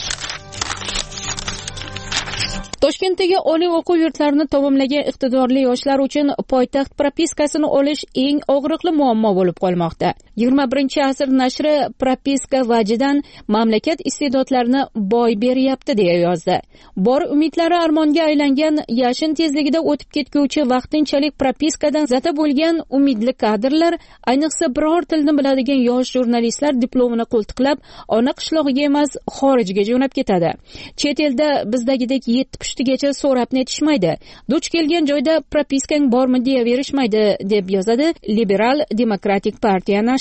Toshkentdagi oliy o'quv yurtlarini tamomlagan iqtidorli yoshlar uchun poytaxt propiskasini olish eng og'riqli muammo bo'lib qolmoqda. 21-asr nashri propiska vajidan mamlakat iste'dodlarini boy beryapti deya yozdi. Bor umidlari armonga aylangan yashin tezligida o'tib ketguvchi vaqtinchalik propiskadan zata bo'lgan umidli kadrlar, ayniqsa biror tilni biladigan yosh jurnalistlar diplomini qo'ltiqlab, ona qishlog'iga emas, xorijga jo'nab ketadi. Chet elda bizdagidek 7 pushtigacha so'rab netishmaydi. Duch kelgan joyda propiskang bormi deya berishmaydi, deb yozadi Liberal Demokratik partiya nashri.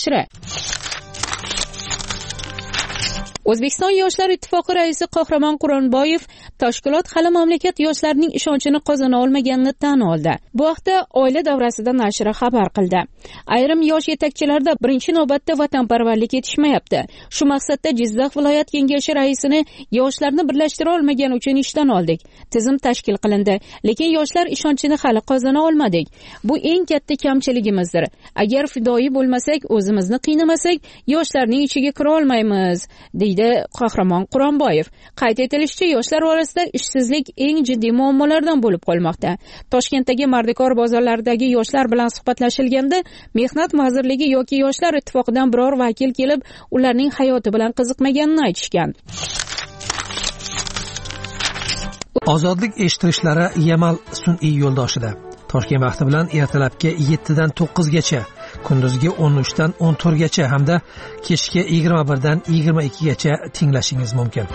O'zbekiston Yoshlar ittifoqi raisi Qahramon Quronboyev tashkilot hali mamlakat yoshlarining ishonchini qozona olmaganini tan oldi. Bu haqda Oila davrasida nashri xabar qildi. Ayrim yosh yetakchilarda birinchi navbatda vatanparvarlik yetishmayapti. Shu maqsadda Jizzax viloyat kengashi raisini yoshlarni birlashtira olmagani uchun ishdan oldik. Tizim tashkil qilindi, lekin yoshlar ishonchini hali qozona olmadik. Bu eng katta kamchiligimizdir. Agar fidoyi bo'lmasak, o'zimizni qiynamasak, yoshlarning ichiga kira olmaymiz, deydi Qahramon Quronboyev. Qayd etilishicha, yoshlar orasida ishsizlik eng jiddiy muammolardan bo'lib qolmoqda. Toshkentdagi mardikor bozorlaridagi yoshlar bilan suhbatlashilganda, Mehnat vazirligi yoki Yoshlar ittifoqidan biror vakil kelib, ularning hayoti bilan qiziqmaganini aytishgan. Ozodlik eshittirishlari Yamal sun'iy yo'ldoshida. Toshkent vaqti bilan ertalabki 7 dan 9 gacha, kunduzgi 13 dan 14 gacha hamda kechki 21 dan 22 gacha tinglashingiz mumkin.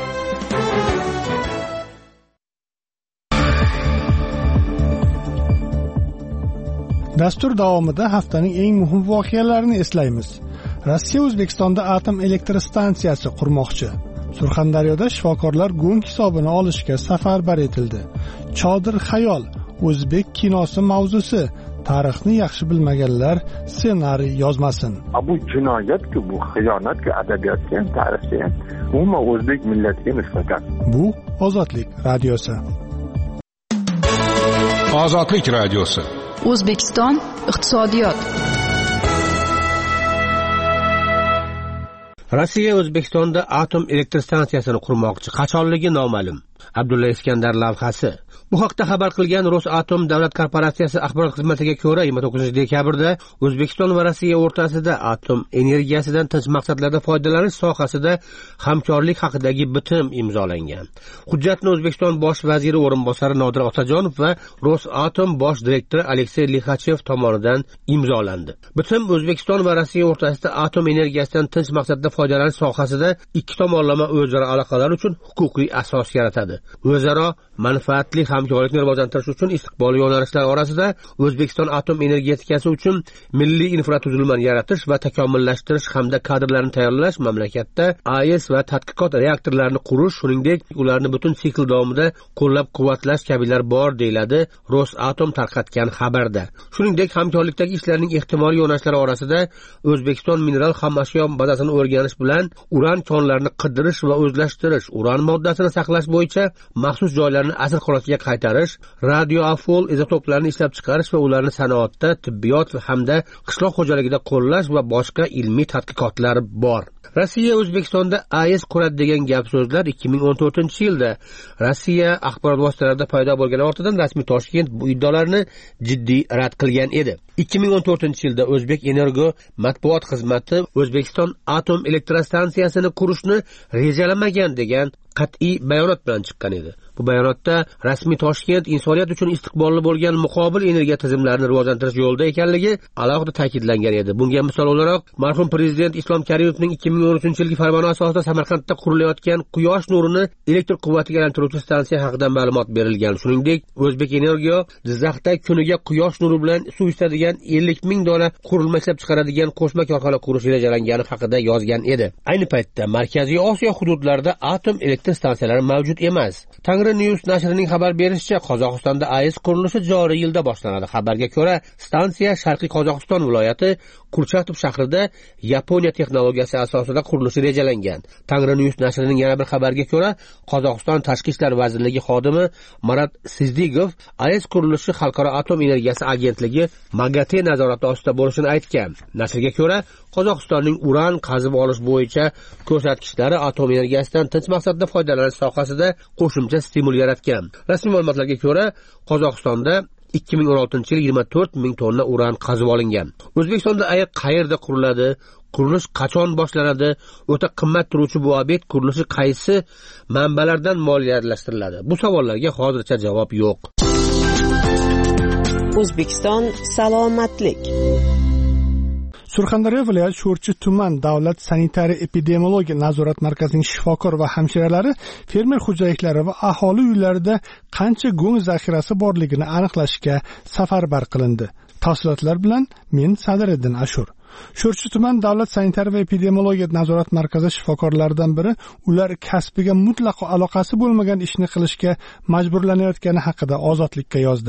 Dastur davomida haftaning eng muhim voqealarini eslaymiz. Rossiya O'zbekistonda atom elektr stansiyasi qurmoqchi. Surxondaryoda shifokorlar go'ng hisobini olishga safarbar etildi. Chodir xayol o'zbek kinosi mavzusi. Tarixni yaxshi bilmaganlar ssenariy yozmasin. Bu jinoyat-ku, bu xiyonat-ku, adabiyotga ham, tarixga ham, umuman o'zbek millatiga nisbatan. Bu Ozodlik radiosi. Ozodlik radiosi. O'zbekiston iqtisodiyot. Rossiya O'zbekistonda atom elektr stansiyasini qurmoqchi. Qachonligi noma'lum. Abdulla Iskandar lavhasi. Bu haqda xabar qilgan Rosatom davlat korporatsiyasi axborot xizmatiga ko'ra 29-dekabrda O'zbekiston va Rossiya o'rtasida atom energiyasidan tinch maqsadlarda foydalanish sohasida hamkorlik haqidagi bitim imzolangan. Hujjatni O'zbekiston bosh vaziri o'rinbosari Nodir Otajonov va Rosatom bosh direktori Aleksey Lixachev tomonidan imzolandi. Bitim O'zbekiston va Rossiya o'rtasida atom energiyasidan tinch maqsadda foydalanish sohasida ikki tomonlama o'zaro aloqalar uchun huquqiy asos yaratadi. O'zaro manfaatli hamkorlikni rivojlantirish uchun istiqbolli yo'nalishlar orasida O'zbekiston atom energetikasi uchun milliy infratuzilmani yaratish va takomillashtirish hamda kadrlarni tayyorlash, mamlakatda AES va tadqiqot reaktorlarini qurish, shuningdek ularni butun sikl davomida qo'llab-quvvatlash kabilar bor, deyiladi Rosatom tarqatgan xabarda. Shuningdek, hamkorlikdagi ishlarning ehtimoliy yo'nalishlari orasida O'zbekiston mineral xomashyo bazasini o'rganish bilan uran konlarini qidirish va o'zlashtirish, uran moddasini saqlash bo'yicha maxsus joylarni asl holatiga qaytarish, radioafol izotoplarni ishlab chiqarish va ularni sanoatda, tibbiyot hamda qishloq xo'jaligida qo'llash va boshqa ilmiy tadqiqotlar bor. Rossiya O'zbekistonda AES quradi degan gap so'zlar 2014-yilda Rossiya axborot vositalarida paydo bo'lgan ortidan rasmiy Toshkent bu iddaolarni jiddiy rad qilgan edi. 2014-yilda O'zbek Energo matbuot xizmati O'zbekiston atom elektrostansiyasini qurishni rejalamagan degan qat'iy bayonot bilan chiqqan edi. Bu bayonotda rasmiy Toshkent insoniyat uchun istiqbolli bo'lgan muqobil energiya tizimlarini rivojlantirish yo'lida ekanligi alohida ta'kidlangan edi. Bunga misol o'laroq marhum prezident Islom Karimovning 2013-yilgi farmoni asosida Samarqandda qurilayotgan quyosh nurini elektr quvvatiga aylantiruvchi stansiya haqida ma'lumot berilgan. Shuningdek, O'zbek Energo Jizzaxda kuniga quyosh nuri bilan suv isitadigan 50 ming dona qurilma ishlab chiqaradigan qo'shma korxona qurish rejalangani haqida yozgan edi. Ayni paytda Markaziy Osiyo hududlarida atom elektr stansiyalari mavjud emas. Tangri News nashrining xabar berishicha, Qozog'istonda AES qurilishi joriy yilda boshlanadi. Xabarga ko'ra, stansiya Sharqiy Qozog'iston viloyati Kurchatov shahrida Yaponiya texnologiyasi asosida qurilishi rejalangan. Tangri News nashrining yana bir xabarga ko'ra, Qozog'iston Tashqi ishlar vazirligi xodimi Marat Sizdigov AES qurilishi Xalqaro atom energiyasi agentligi MAGATE nazorati ostida bo'lishini aytgan. Nashrga ko'ra, Qozog'istonning uran qazib olish bo'yicha ko'rsatkichlari atom energiyasidan tinch maqsadda foydalanish sohasida qo'shimcha stimul yaratgan. Rasmiy ma'lumotlarga ko'ra, Qozog'istonda 2016-yil 24 ming tonna uran qazib olingan. O'zbekistonda qayerda quriladi? Qurilish qachon boshlanadi? O'ta qimmat turuvchi bu obyekt qurilishi qaysi manbalardan moliyalashtiriladi? Bu savollarga hozircha javob yo'q. O'zbekiston salomatlik. Surxondaryo viloyat Sho'rchi tuman davlat sanitariya epidemiologiya nazorat markazining shifokor va hamshiralari fermer xo'jaliklari va aholi uylarida qancha go'ng zaxirasi borligini aniqlashga safarbar qilindi. Tafsilotlar bilan men Sadiriddin Ashur. Sho'rchi tuman davlat sanitariya va epidemiologiya nazorat markazi shifokorlaridan biri ular kasbiga mutlaqo aloqasi bo'lmagan ishni qilishga majburlanayotgani haqida Ozodlikka yozdi.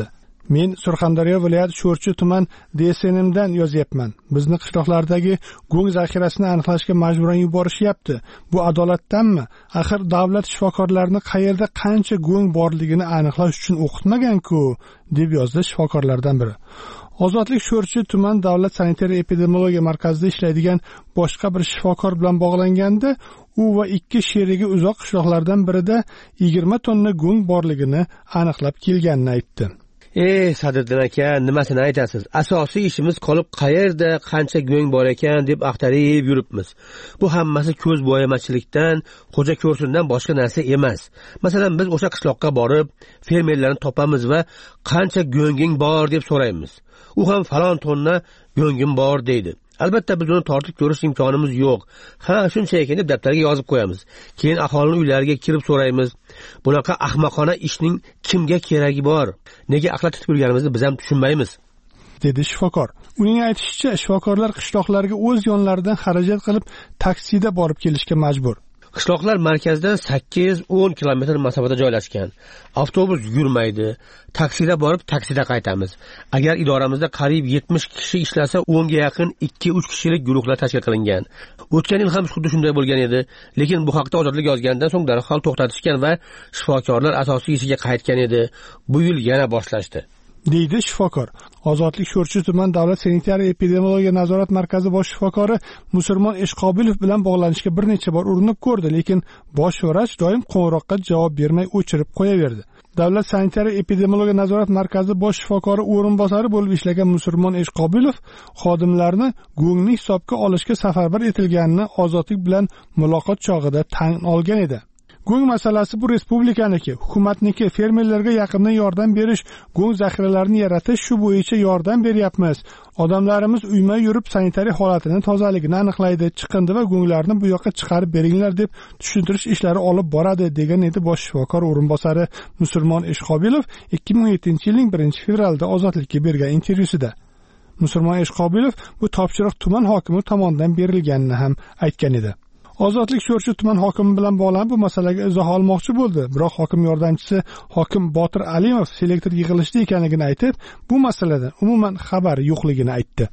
Men Surxondaryo viloyati Sho'rchi tuman DSNMdan yozyapman. Bizni qishloqlardagi go'ng zaxirasini aniqlashga majburan yuborishyapti. Bu adolatdanmi? Axir davlat shifokorlarni qayerda qancha go'ng borligini aniqlash uchun o'qitmagan-ku, deb yozdi shifokorlardan biri. Ozodlik Sho'rchi tuman davlat sanitariya epidemiologiya markazida ishlaydigan boshqa bir shifokor bilan bog'langanda, u va 2 sherigi uzoq qishloqlardan birida 20 tonna go'ng borligini aniqlab kelganini aytdi. Sadiddin aka, nimasini aytasiz? Asosiy ishimiz qolib qayerda qancha go'ng bor ekan deb axtarib yuribmiz. Bu hammasi ko'z bo'yamachilikdan, xo'ja ko'rsindan boshqa narsa emas. Masalan, biz o'sha qishloqqa borib, fermerlarni topamiz va qancha go'nging bor deb so'raymiz. U ham falon tonna go'ngim bor deydi. Albatta biz uni tortib ko'rish imkonimiz yo'q. Shuncha ekan deb daftarga yozib qo'yamiz. Keyin aholining uylariga kirib so'raymiz. Bunaqa ahmoqona ishning kimga keragi bor? Nega aqlatib yurganimizni biz ham tushunmaymiz, dedi shifokor. Uning aytishicha, shifokorlar qishloqlarga o'z yonlaridan xarajat qilib taksida borib kelishga majbur. Qishloqlar markazdan 8-10 kilometr masofada joylashgan. Avtobus yurmaydi. Taksida borib, taksida qaytamiz. Agar idoramizda qariyb 70 kishi ishlasa, 10 ga yaqin 2-3 kishilik guruhlar tashkil qilingan. O'tgan yil ham xuddi shunday bo'lgan edi, lekin bu haqda Ozodlik yozgandan so'ng darhol to'xtatishgan va shifokorlar asosiy ishiga qaytgan edi. Bu yil yana boshlashdi, deydi shifokor. Ozodlik Sho'rchi tuman davlat sanitariya epidemiologiya nazorat markazi bosh shifokori Musulmon Ishqobilov bilan bog'lanishga bir necha bor urinib ko'rdi, lekin bosh vrach doim qo'ng'iroqqa javob bermay o'chirib qo'yaverdi. Davlat sanitariya epidemiologiya nazorat markazi bosh shifokori o'rinbosari bo'lib ishlagan Musulmon Ishqobilov xodimlarni go'ngni hisobga olishga safarbar etilganini Ozodlik bilan muloqot chog'ida tan olgan edi. Go'ng masalasi bu respublikaniki, hukumatniki. Fermerlarga yaqindan yordam berish, go'ng zaxiralarini yaratish, shu bo'yicha yordam beryapmiz. Odamlarimiz uyma yurib sanitariya holatini, tozaligini aniqlaydi, chiqindi va go'nglarni bu yoqqa chiqarib beringlar deb tushuntirish ishlari olib boradi, degan edi bosh shifokor o'rinbosari Musulmon Ishqobilov 2017-yilning 1-fevralida Ozodlikka bergan intervyusida. Musulmon Ishqobilov bu topshiriq tuman hokimi tomonidan berilganini ham aytgan edi. Ozodlik Sho'rchi tuman hokimi bilan bog'lanib bu masalaga izoh olmoqchi bo'ldi, biroq hokim yordamchisi hokim Botir Alimov selektor yig'ilishida ekanligini aytib, bu masaladan umuman xabar yo'qligini aytdi.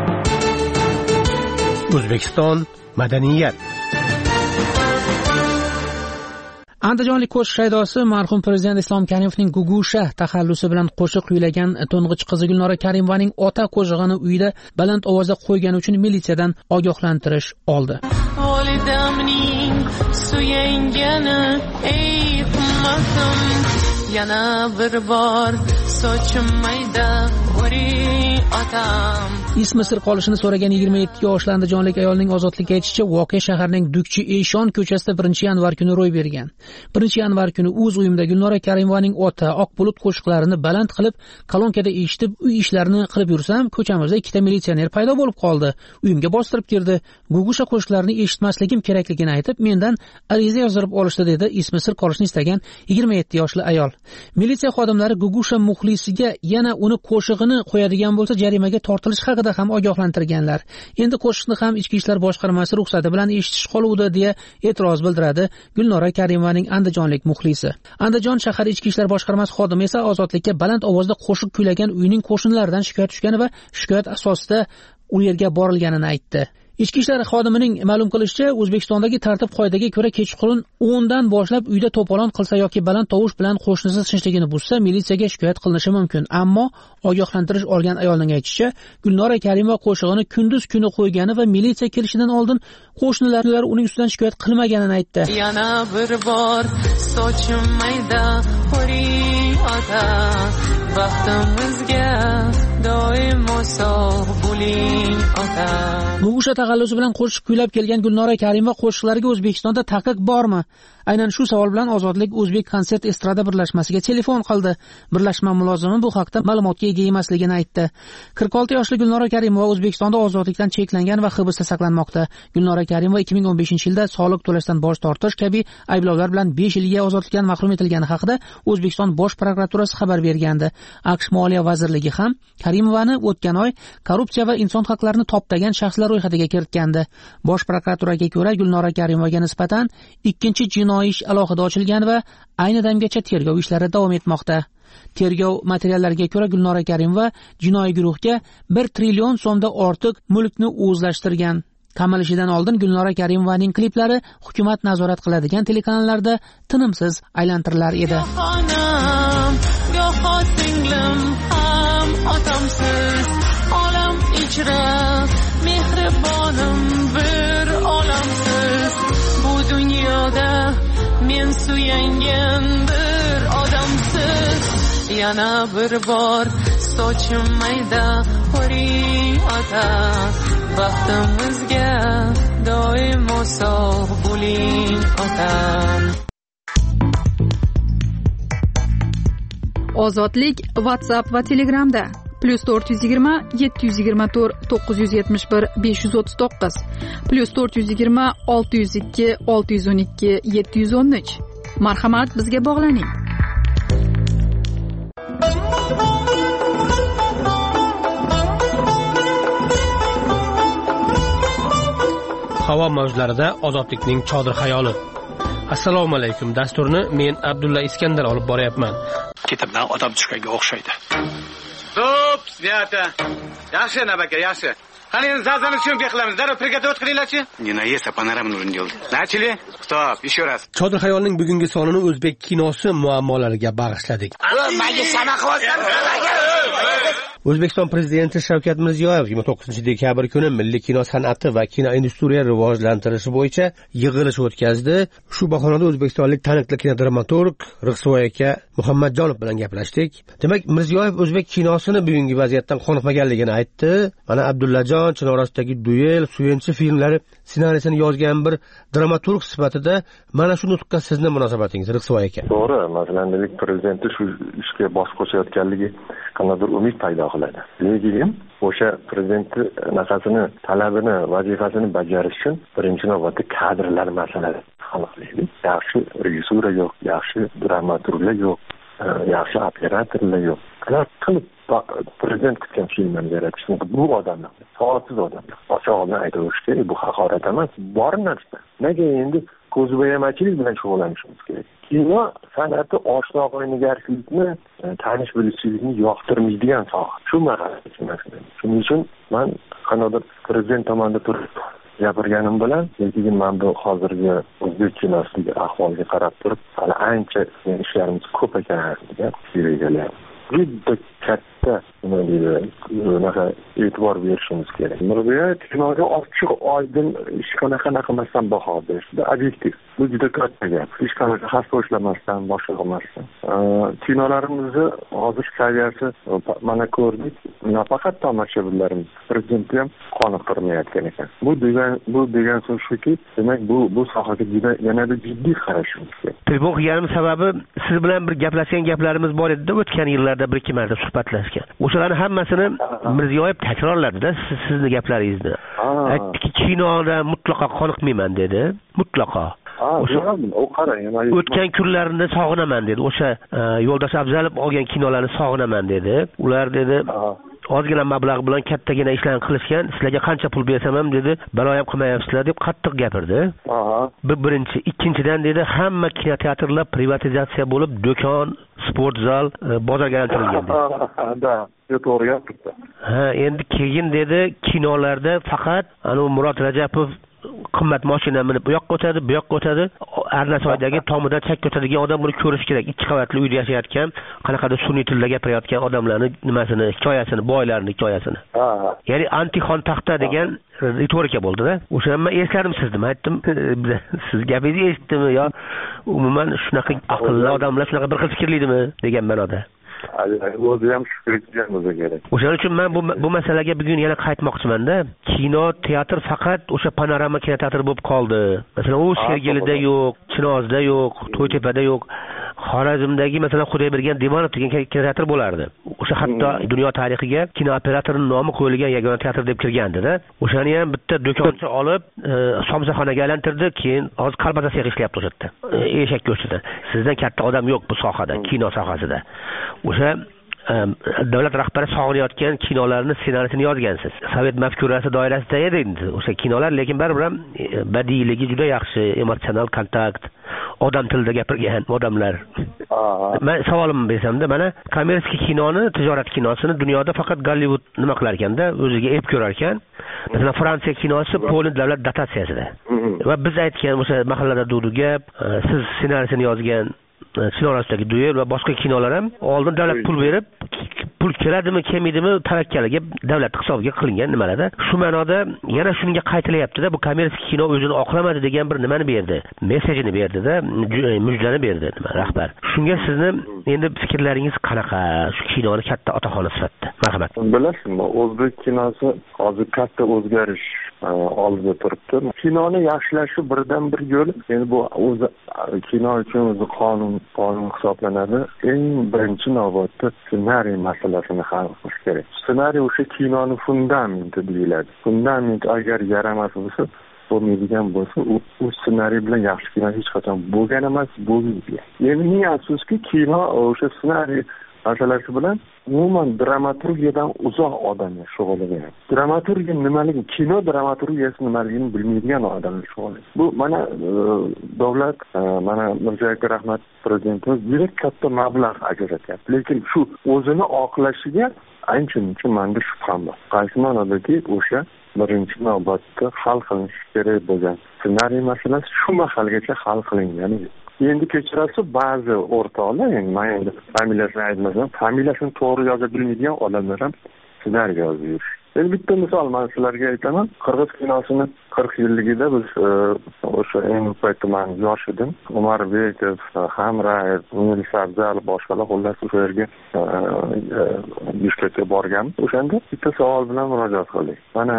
O'zbekiston madaniyat. Andijonlik qo'shiq shaydosi marhum prezident Islom Karimovning Gugusha taxallusi bilan qo'shiq kuylagan to'ng'ich qizi Gulnora Karimovaning ota qo'shig'ini uyda baland ovozda qo'ygani uchun militsiyadan ogohlantirish oldi. Volidamning suyangani ey qimmatim, yana bir bor sochim mayda o'ring otam. Ismi sir qolishini so'ragan 27 yoshli andijonlik ayolning Ozodlikka aytishicha, voqea shaharning Dukchi Eshon ko'chasida 1-yanvar kuni ro'y bergan. 1-yanvar kuni o'z uyimda Gulnora Karimovaning ota oq bulut qo'shiqlarini baland qilib, kolonkada eshitib, uy ishlarini qilib yursam, ko'chamizda 2 militsioner paydo bo'lib qoldi. Uyimga bostirib kirdi. Gugusha qo'shiqlarini eshitmasligim kerakligini aytib, mendan ariza yozdirib olishdi, dedi ismi sir qolishni istagan 27 yoshli ayol. Militsiya xodimlari Gugusha muxlisiga yana uni qo'shig'ini qo'yadigan bo'lsa, jarimaga tortilish haqida ham ogohlantirganlar. Endi qo'shiqni ham Ichki ishlar boshqarmasi ruxsati bilan eshitish qoluvdi, deya e'tiroz bildiradi Gulnora Karimovaning andijonlik muxlisi. Andijon shahar Ichki ishlar boshqarmasi xodimi esa Ozodlikka baland ovozda qo'shiq kuylagan uyning qo'shnilaridan shikoyat tushgani va shikoyat asosida u yerga borilganini aytdi. Ichki ishlar xodimining ma'lum qilishicha, O'zbekistondagi tartib qoidaga ko'ra kechqurun 10 dan boshlab uyda to'polon qilsa yoki baland tovush bilan qo'shnisi tinchligini buzsa, militsiyaga shikoyat qilinishi mumkin. Ammo ogohlantirish olgan ayolning aytishicha, Gulnora Karimova qo'shig'ini kunduz kuni qo'ygani va militsiya kelishidan oldin qo'shnilar uning ustidan shikoyat qilmaganini aytdi. Yana bir bor sochim mayda o'ring ota, baxtimizga doimo sog' bo'ling ota. Gugusha taxallusi bilan qo'shiq kuylab kelgan Gulnora Karimova qo'shiqlariga O'zbekistonda taqiq bormi? Aynan shu savol bilan Ozodlik O'zbek konsert estrada birlashmasiga telefon qildi. Birlashma mulozimi bu haqda ma'lumotga ega emasligini aytdi. 46 yoshli Gulnora Karimova O'zbekistonda ozodlikdan cheklangan va hibsda saqlanmoqda. Gulnora Karimova 2015-yilda soliq to'lashdan bosh tortish kabi ayblovlar bilan 5 yilga ozodlikdan mahrum etilgani haqida O'zbekiston bosh prokuraturasi xabar bergandi. AQSh Moliya vazirligi ham Karimovani o'tgan oy korrupsiya va inson haqlarini toptagan shaxslar ro'yxatiga kiritgandi. Bosh prokuraturaga ko'ra Gulnora Karimovaga nisbatan ikkinchi jinoiy jinoiy ish alohida ochilgan va ayni damgacha tergov ishlari davom etmoqda. Tergov materiallariga ko'ra Gulnora Karimova jinoiy guruhga 1 trillion so'mdan ortiq mulkni o'zlashtirgan. Qamalishidan oldin Gulnora Karimovaning kliplari hukumat nazorat qiladigan telekanallarda tinimsiz aylantirilar edi. Olam ichra mehribonim bir olamsiz, bu dunyoda men suyangan bir odamsiz. Yana bir bor sochim mayda qo'ring ota, baxtimizga doimo sog' bo'ling ota. Ozodlik WhatsApp va Telegramda +420 724 971 539 +420 602 612 713. Marhamat, bizga bog'laning. Havo mavjlarida ozodlikning chodir xayoli. Assalomu alaykum. Dasturni men Abdulla Iskandar olib boryapman. Ketimdan odam tushganga o'xshaydi. Stop, snята. Yaxshi, nabaka, yaxshi. Qani endi zazani syomka qilamiz. Darrov приготовить qilinglar-chi. Не наесть, а панораму нужно делать. Начали? Stop, еще раз. Chodir xayolning bugungi sonini o'zbek kinosi muammolariga bag'ishladik. Menga sana qilyapsan. O'zbekiston prezidenti Shavkat Mirziyoyev 29-dekabr kuni milliy kino san'ati va kino industriya rivojlantirishi bo'yicha yig'ilish o'tkazdi. Shu bahonada o'zbekistonlik taniqli kinodramaturg Riqsuvoy aka Muhammadjonov bilan gaplashdik. Demak, Mirziyoyev o'zbek kinosini bugungi vaziyatdan qoniqmaganligini aytdi. Mana Abdullajon Chinorasidagi duel, Suyunchi filmlari ssenariysini yozgan bir dramaturg sifatida mana shu nutqqa sizning munosabatingiz, Riqsuvoy aka? To'g'ri, masalan, prezidenti shu ishga bosh qo'shayotganligi qanaqadir umid paydo qiladi. Lekin o'sha prezidentni naqasini, talabini, vazifasini bajarish uchun birinchi navbatda kadrlar masalasi aniqlaydi. Yaxshi rejissura yo'q, yaxshi dramaturglar yo'q, yaxshi operatorlar yo'q. Qilib prezident kutgan filmni yaratish mumkin. Bu odamlar soatsiz odamlar. Ochig'ini aytaverish kerak, bu haqorat emas, bor narsa. Nega endi ko'zbo'yamachilik bilan shug'ullanishimiz kerak? Kino san'ati oshno o'yingarchilikni, tanish bilishchilikni yoqtirmaydigan soha. Shu masala. Shuning uchun men qanaqadir prezident tomonidan turib gapirganim bilan, lekin men bu hozirgi o'zbek kinosiga ahvolga qarab turib, hali ancha ishlarimiz ko'p ekanligiga fikrlayapman. Juda katta e'tibor berishimiz kerak. Mirziyoyev kinoga ochiq, oydin hech qanaqa qilmasdan baho berishdi, obyektiv. Bu juda katta gap. Hech qanaqa xavf o'shlamasdan, boshqa qilmasdan. Kinolarimizni hozir saviyasi mana ko'rdik. Nafaqat tomoshabinlarimiz, prezidentni ham qoniqtirmayotgan ekan. Bu degan so'z shuki, demak bu sohaga yanada jiddiy qarashimiz kerak. Telefon qilganim sababi siz bilan bir gaplashgan gaplarimiz bor edi-da, o'tgan yillarda bir ikki marta suhbatlashgan. O'shalarning hammasini Mirziyoyev takrorladi-da sizni gaplaringizni. Aytdiki, kinoda mutlaqo qoniqmayman dedi. Mutlaqo. O'tgan kunlarini sog'inaman dedi. O'sha Yo'ldosh Abzalov olgan kinolarni sog'inaman dedi. Ular dedi ozgina mablag' bilan kattagina ishlarni qilishgan, sizlarga qancha pul bersam ham dedi, balo ham qilmayapsizlar deb qattiq gapirdi. Birinchi, ikkinchidan dedi, hamma kinoteatrlar privatizatsiya bo'lib, do'kon, sport zal bozorga aylantirilgan dedi. To'g'ri gapirdi. Endi keyin dedi, kinolarda faqat Murod Rajapov qimmat mashina minib bu yoqqa o'tadi, bu yoqqa o'tadi. Arnasoydagi tomidan chakka o'tadigan odam buni ko'rish kerak. 2 qavatli uyda yashayotgan, qanaqadir sun'iy tilda gapirayotgan odamlarning nimasini, hikoyasini, boylarning hikoyasini. Ya'ni Antixon taxta degan ritorika bo'ldi-da. O'shani men esladim sizdim, aytdim, siz gapingizni eshitdimmi yo umuman shunaqa aqlli odamlar shunaqa bir xil fikrlaydimi degan ma'noda. O'zi ham shukrikdan bo'lsa kerak. O'shaning uchun men bu masalaga bugun yana qaytmoqchiman-da. Kino, teatr faqat o'sha panorama kinoteatr bo'lib qoldi. Masalan, u Sergelida yo'q, Chinozda yo'q, To'ytepada yo'q. Xorazmdagi masalan Xudoybergan Dimonov degan kinoteatr bo'lardi. O'sha hatto dunyo tarixiga kino operatorining nomi qo'yilgan yagona teatr deb kirgandi-da. O'shani ham bitta do'konchi olib, somsaxonaga aylantirdi, keyin hozir qalbazasiga ishlayapti o'sha yerda. Eshak go'shtida. Sizdan katta odam yo'q bu sohada, kino sohasida. O'sha davlat rahbari sog'inayotgan kinolarni ssenarisini yozgansiz. Sovet mafkurasi doirasida edi o'sha kinolar, lekin baribir ham badiiyligi juda yaxshi, emotsional kontakt, odam tilida gapirgan odamlar. Men savolimni bersamda, mana kommersiya kinoni, tijorat kinosini dunyoda faqat Gollivud nima qilar ekanda, o'ziga ep ko'rar ekan. Masalan, Fransiya kinosi Polni davlat dotatsiyasida. Va biz aytgan o'sha mahallada Dudu gap, siz ssenariysini yozgan Sinorasidagi duel va boshqa kinolar ham oldin davlat pul berib, pul keladimi, kelmaydimi tavakkaliga davlat hisobiga qilingan nimalarda. Shu ma'noda yana shunga qaytilyapti-da, bu kommersiya kino o'zini oqlamadi degan bir nimani berdi, mesajini berdi-da, mujdani berdi rahbar. Shunga sizni endi fikrlaringiz qanaqa? Shu kinoni katta otaxoni sifatida. Marhamat. Bilasizmi, o'zbek kinosi hozir katta o'zgarish oldida turibdi. Kinoni yaxshilashi birdan bir yo'l, endi bu o'zi kino uchun o'zi qonun hisoblanadi. Eng birinchi navbatda ssenariy masalasini hal qilish kerak. Ssenariy o'sha kinoni fundamenti deyiladi. Fundament agar yaramas bo'lsa, bo'lmaydigan bo'lsa, u ssenariy bilan yaxshi kino hech qachon bo'lgan emas, bo'lmaydi. Endi ming afsuski, kino o'sha ssenariy masalasi bilan umuman dramaturgiyadan uzoq odamlar shug'ullanadi. Dramaturgiya nimaligi, kino dramaturgiyasi nimaligini bilmaydigan odamlar shug'ullanadi. Bu mana davlat, mana Mirziyoyev rahmat prezidentimiz juda katta mablag' ajratyapti. Lekin shu o'zini oqlashiga ancha menda shubham bor. Qaysi ma'nodaki o'sha birinchi navbatda hal qilinishi kerak bo'lgan ssenariy masalasi shu mahalgacha hal qilingan. Endi kechirasiz, ba'zi o'rtoqlar, endi men endi familiyasini aytmasam, familiyasini to'g'ri yoza bilmaydigan odamlar ham ssenariy yozib yurishdi. Endi bitta misol men sizlarga aytaman. Qirg'iz kinosini 40 yilligida biz o'sha eng paytda men yosh edim. Umarbekov, Hamrayev, Nuri Sabzal, boshqalar xullas o'sha yerga Bishkekka borgan. O'shanda bitta savol bilan murojaat qildik. Mana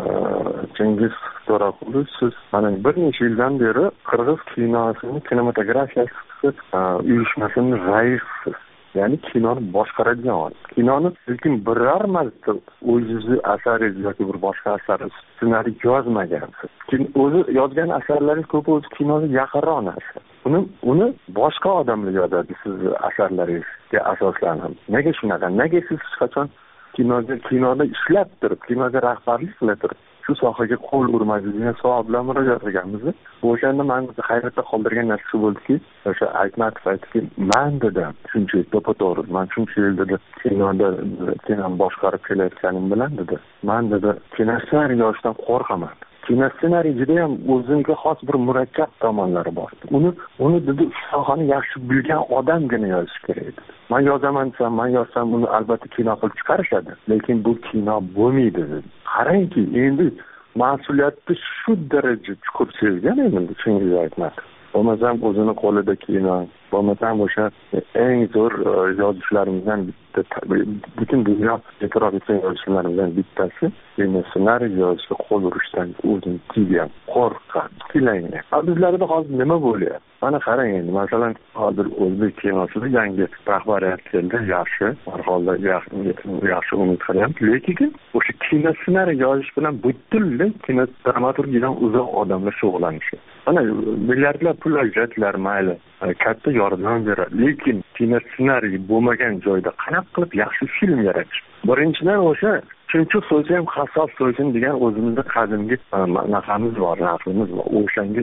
Chingiz To'raqulov, siz mana bir necha yildan beri Qirg'iz kinosini kinematografiyasi uyushmasini raisiz. Ya'ni kinoni boshqaradigan odam. Kinoni lekin biror marta o'zingizni asaringiz yoki bir boshqa asar ssenariy yozmagansiz. O'zi yozgan asarlaringiz ko'p o'zi kinoga yaqinroq narsa. Uni boshqa odamlar yozadi sizni asarlaringizga asoslanib. Nega shunaqa? Nega siz hech qachon kinoda ishlab turib, kinoga rahbarlik qilib turib shu sohaga qo'l urmaydigan savol bilan murojaat qilganmiz. O'shanda men hayratda qoldirgan narsa shu bo'ldiki, o'sha Aytmatov aytdiki, men dedim, shunchalik to'g'ri, men shuncha yil dedi kinoda kino boshqarib kelayotganim bilan dedi, men dedi kinossenariy yozishdan qo'rqaman. Kinossenariy juda ham o'ziga xos bir murakkab tomonlari bor. Uni dedi sohani yaxshi bilgan odamgina yozish kerak edi. Men yozaman desam, men yozsam uni albatta kino qilib chiqarishadi, lekin bu kino bo'lmaydi dedi. Qarangki, endi mas'uliyatni shu daraja chuqur sezgan endi Chingiz Aytmatov. Bo'lmasam o'zini qo'lida kino, bo'lmasam o'sha eng zo'r yozuvchilarimizdan bitta, butun dunyo e'tirof etgan yozuvchilarimizdan bittasi, endi ssenariy yozishga qo'l urishdan o'zini tiygan, qo'rqqan, qiynalgan. Bizlarda hozir nima bo'lyapti? Mana qarang endi, masalan, hozir o'zbek kinosida yangi rahbariyat keldi, yaxshi, har holda yaxshi umid qilyapti. Lekin o'sha kino ssenariy yozish bilan butunlay kino dramaturgiyadan uzoq odamlar shug'ullanishi. Mana milliardlab pul ajratlar, mayli, katta yordam beradi. Lekin kino ssenariy bo'lmagan joyda qanaqa qilib yaxshi film yaratish? Birinchidan o'sha chumchuq so'ysa ham qassob so'ysin degan o'zimizda qadimgi naqamiz bor, naqlimiz bor. O'shanga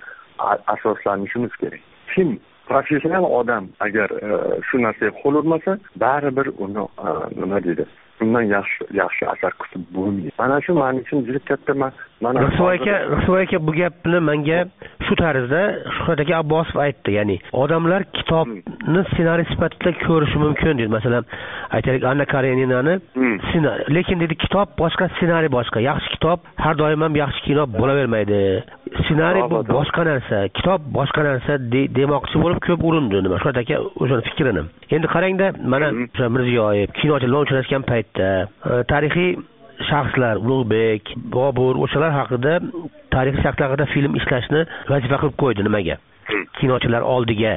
asoslanishimiz kerak. Kim professional odam agar shu narsaga qo'l urmasa, baribir uni nima deydi? Bundan yaxshi asar kutib bo'lmaydi. Mana shu men uchun juda katta mana Rasul aka bu gapni menga shu tarzda Shuhrat aka Abbosov aytdi. Ya'ni odamlar kitobni ssenariy sifatida ko'rishi mumkin dedi. Masalan, aytaylik Anna Kareninani ssenariy, lekin dedi kitob boshqa, ssenariy boshqa. Yaxshi kitob har doim ham yaxshi kino bo'lavermaydi. Ssenariy bu boshqa narsa, kitob boshqa narsa demoqchi bo'lib ko'p urindi nima Shuhrat aka o'sha fikrini. Endi qarangda, mana Mirziyoyev kinochilar uchrashgan paytda tarixiy shaxslar Ulug'bek, Bobur o'shalar haqida, tarixiy shaxslar haqida film ishlashni vazifa qilib qo'ydi nimaga? Kinochilar oldiga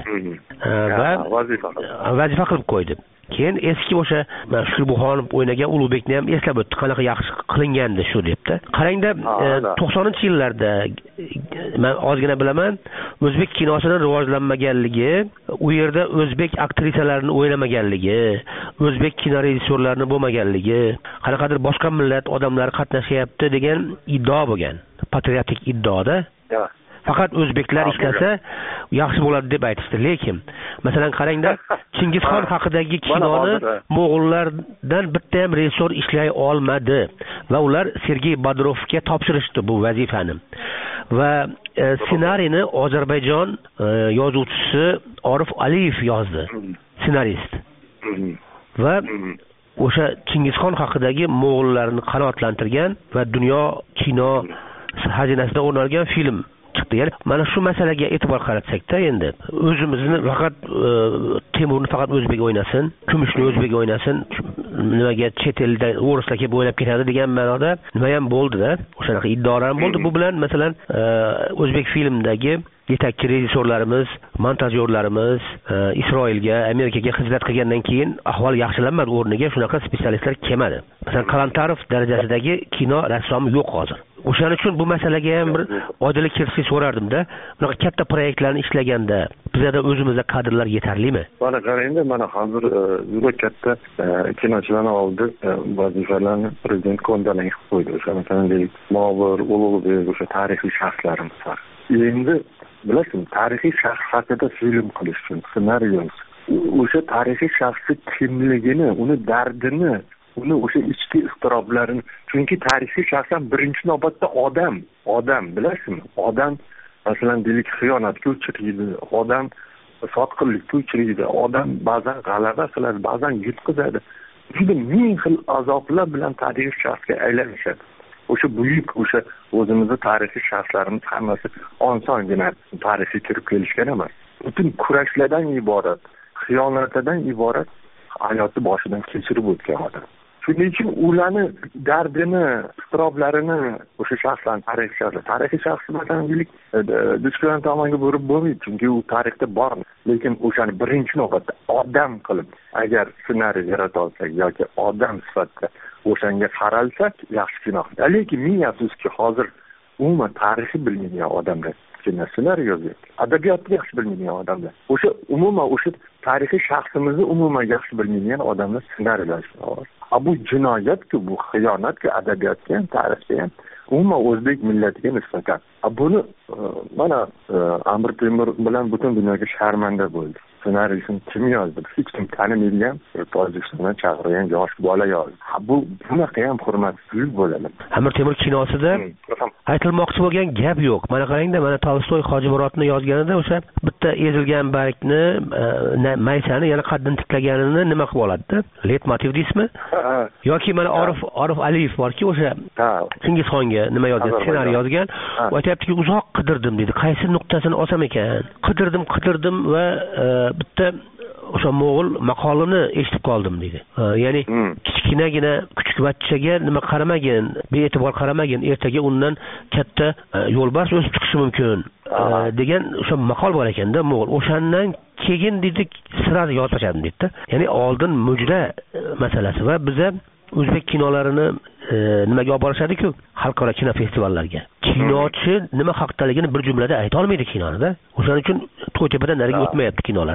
va vazifa qilib qo'ydi. Keyin eski o'sha Shulbuxonov o'ynagan Ulug'bekni ham eslab o'tdi, qanaqa yaxshi qilingandi shu debdi. Qarangda 90-yillarda men ozgina bilaman, o'zbek kinosining rivojlanmaganligi, u yerda o'zbek aktrisalarini o'ynamaganligi, o'zbek kino rejissyorlarini bo'lmaganligi, qanaqadir boshqa millat odamlari qatnashyapti degan iddio bo'lgan. Patriotik iddaoda. faqat o'zbeklar ishlasa yaxshi bo'ladi deb aytishdi. Lekin masalan qarangda, Chingizxon haqidagi kinoni mo'g'ullardan bitta ham rejissor ishlay olmadi va ular Sergey Bodrovga topshirishdi bu vazifani. Va ssenariyni Ozarbayjon yozuvchisi Orif Aliyev yozdi, ssenarist. Va o'sha Chingizxon haqidagi mo'g'ullarni qanoatlantirgan va dunyo kino xazinasidan o'rin olgan film chiqdi. Ya'ni mana shu masalaga e'tibor qaratsak-da, endi o'zimizni faqat Temurni faqat o'zbek o'ynasin, Kumushni o'zbek o'ynasin, nimaga chet elda o'rislar kelib o'ynab ketadi degan ma'noda nima ham bo'ldi-da, o'shanaqa iddaolar ham bo'ldi. Bu bilan masalan o'zbek filmidagi yetakchi rejissorlarimiz, montajyorlarimiz Isroilga, Amerikaga xizmat qilgandan keyin ahvol yaxshilanmadi, o'rniga shunaqa specialistlar kelmadi. Masalan, Qalantarov darajasidagi kino rassomi yo'q hozir. O'shaning uchun bu masalaga ham bir oydinlik kiritishni so'rardim-da. Bunaqa katta proyektlarni ishlaganda bizda o'zimizda kadrlar yetarlimi? Mana qarangda, mana hozir juda katta kinochilarning oldi vazifalarni prezident ko'ndalang qilib qo'ydi. O'sha masalan, Mobir, Ulug'bek, o'sha tarixiy shaxslarimiz bor. Endi bilasizmi, tarixiy shaxs haqida film qilish uchun ssenariy o'sha tarixiy shaxsning kimligini, uni dardini, uni o'sha ichki iztiroblarini, chunki tarixiy shaxsan birinchi navbatda odam, bilasizmi? Odam masalan deylik xiyonatga uchraydi, odam sotqinlikka uchraydi, odam ba'zan g'alaba qiladi, ba'zan yutqizadi. Juda ming xil azoblar bilan tarixiy shaxsga aylanishadi. O'sha buyuk, o'sha o'zimizning tarixiy shaxslarimiz hammasi osongina tarixga kirib kelishgan emas. Butun kurashlardan iborat, xiyonatdan iborat hayotni boshidan kechirib o'tgan odam. Shuning uchun ularni dardini, iztiroblarini o'sha shaxslarning tarixiy shaxsni masalan deylik dushman tomonga burib bo'lmaydi, chunki u tarixda bor. Lekin o'shani birinchi navbatda odam qilib agar ssenariy yarata olsak yoki odam sifatida o'shanga qaralsak yaxshi kino. Lekin ming afsuski hozir umuman tarixi bilmaydigan odamlar ssenariy yozyapti. Adabiyotni yaxshi bilmaydigan odamlar. O'sha umuman o'sha tarixiy shaxsimizni umuman yaxshi bilmaydigan odamlar ssenariylar yozadi. Bu jinoyat-ku, bu xiyonat-ku adabiyotga ham, tarixga ham, umuman o'zbek millatiga nisbatan. Buni mana Amir Temur bilan butun dunyoga sharmanda bo'ldi. Ssenariysini kim yozdi? Hech kim tanimaydigan Tojikistondan chaqirgan yosh bola yozdi. Bu bunaqa ham hurmatsizlik bo'ladi. Amir Temur kinosida aytilmoqchi bo'lgan gap yo'q. Mana qarangda, mana Tolstoy Hojimurodni yozganida o'sha bitta ezilgan bargni, maysani yana qaddini tiklaganini nima qilib oladi-da? Leitmotiv deysizmi? Yoki mana Orif Aliyev borki, o'sha Chingizxonga nima yozgan, ssenariy yozgan, aytayaptiki, uzoq qidirdim dedi. Qaysi nuqtasini olsam ekan? Qidirdim va bitta o'sha mo'g'ul maqolini eshitib qoldim dedi. Ya'ni kichkinagina kuchukvachchaga nima qaramagin, bee'tibor qaramagin, ertaga undan katta yo'lbars o'sib chiqishi mumkin degan o'sha maqol bor ekanda mo'g'ul. O'shandan keyin dedi sirani yozib dedi. Ya'ni oldin mujra masalasi va biza o'zbek kinolarini nimaga olib borishadi-ku? Xalqaro kino festivallarga. Kinochi nima haqdaligini bir jumlada ayta olmaydi kinonida. O'shaning uchun To'ytepadan nariga o'tmayapti kinolar.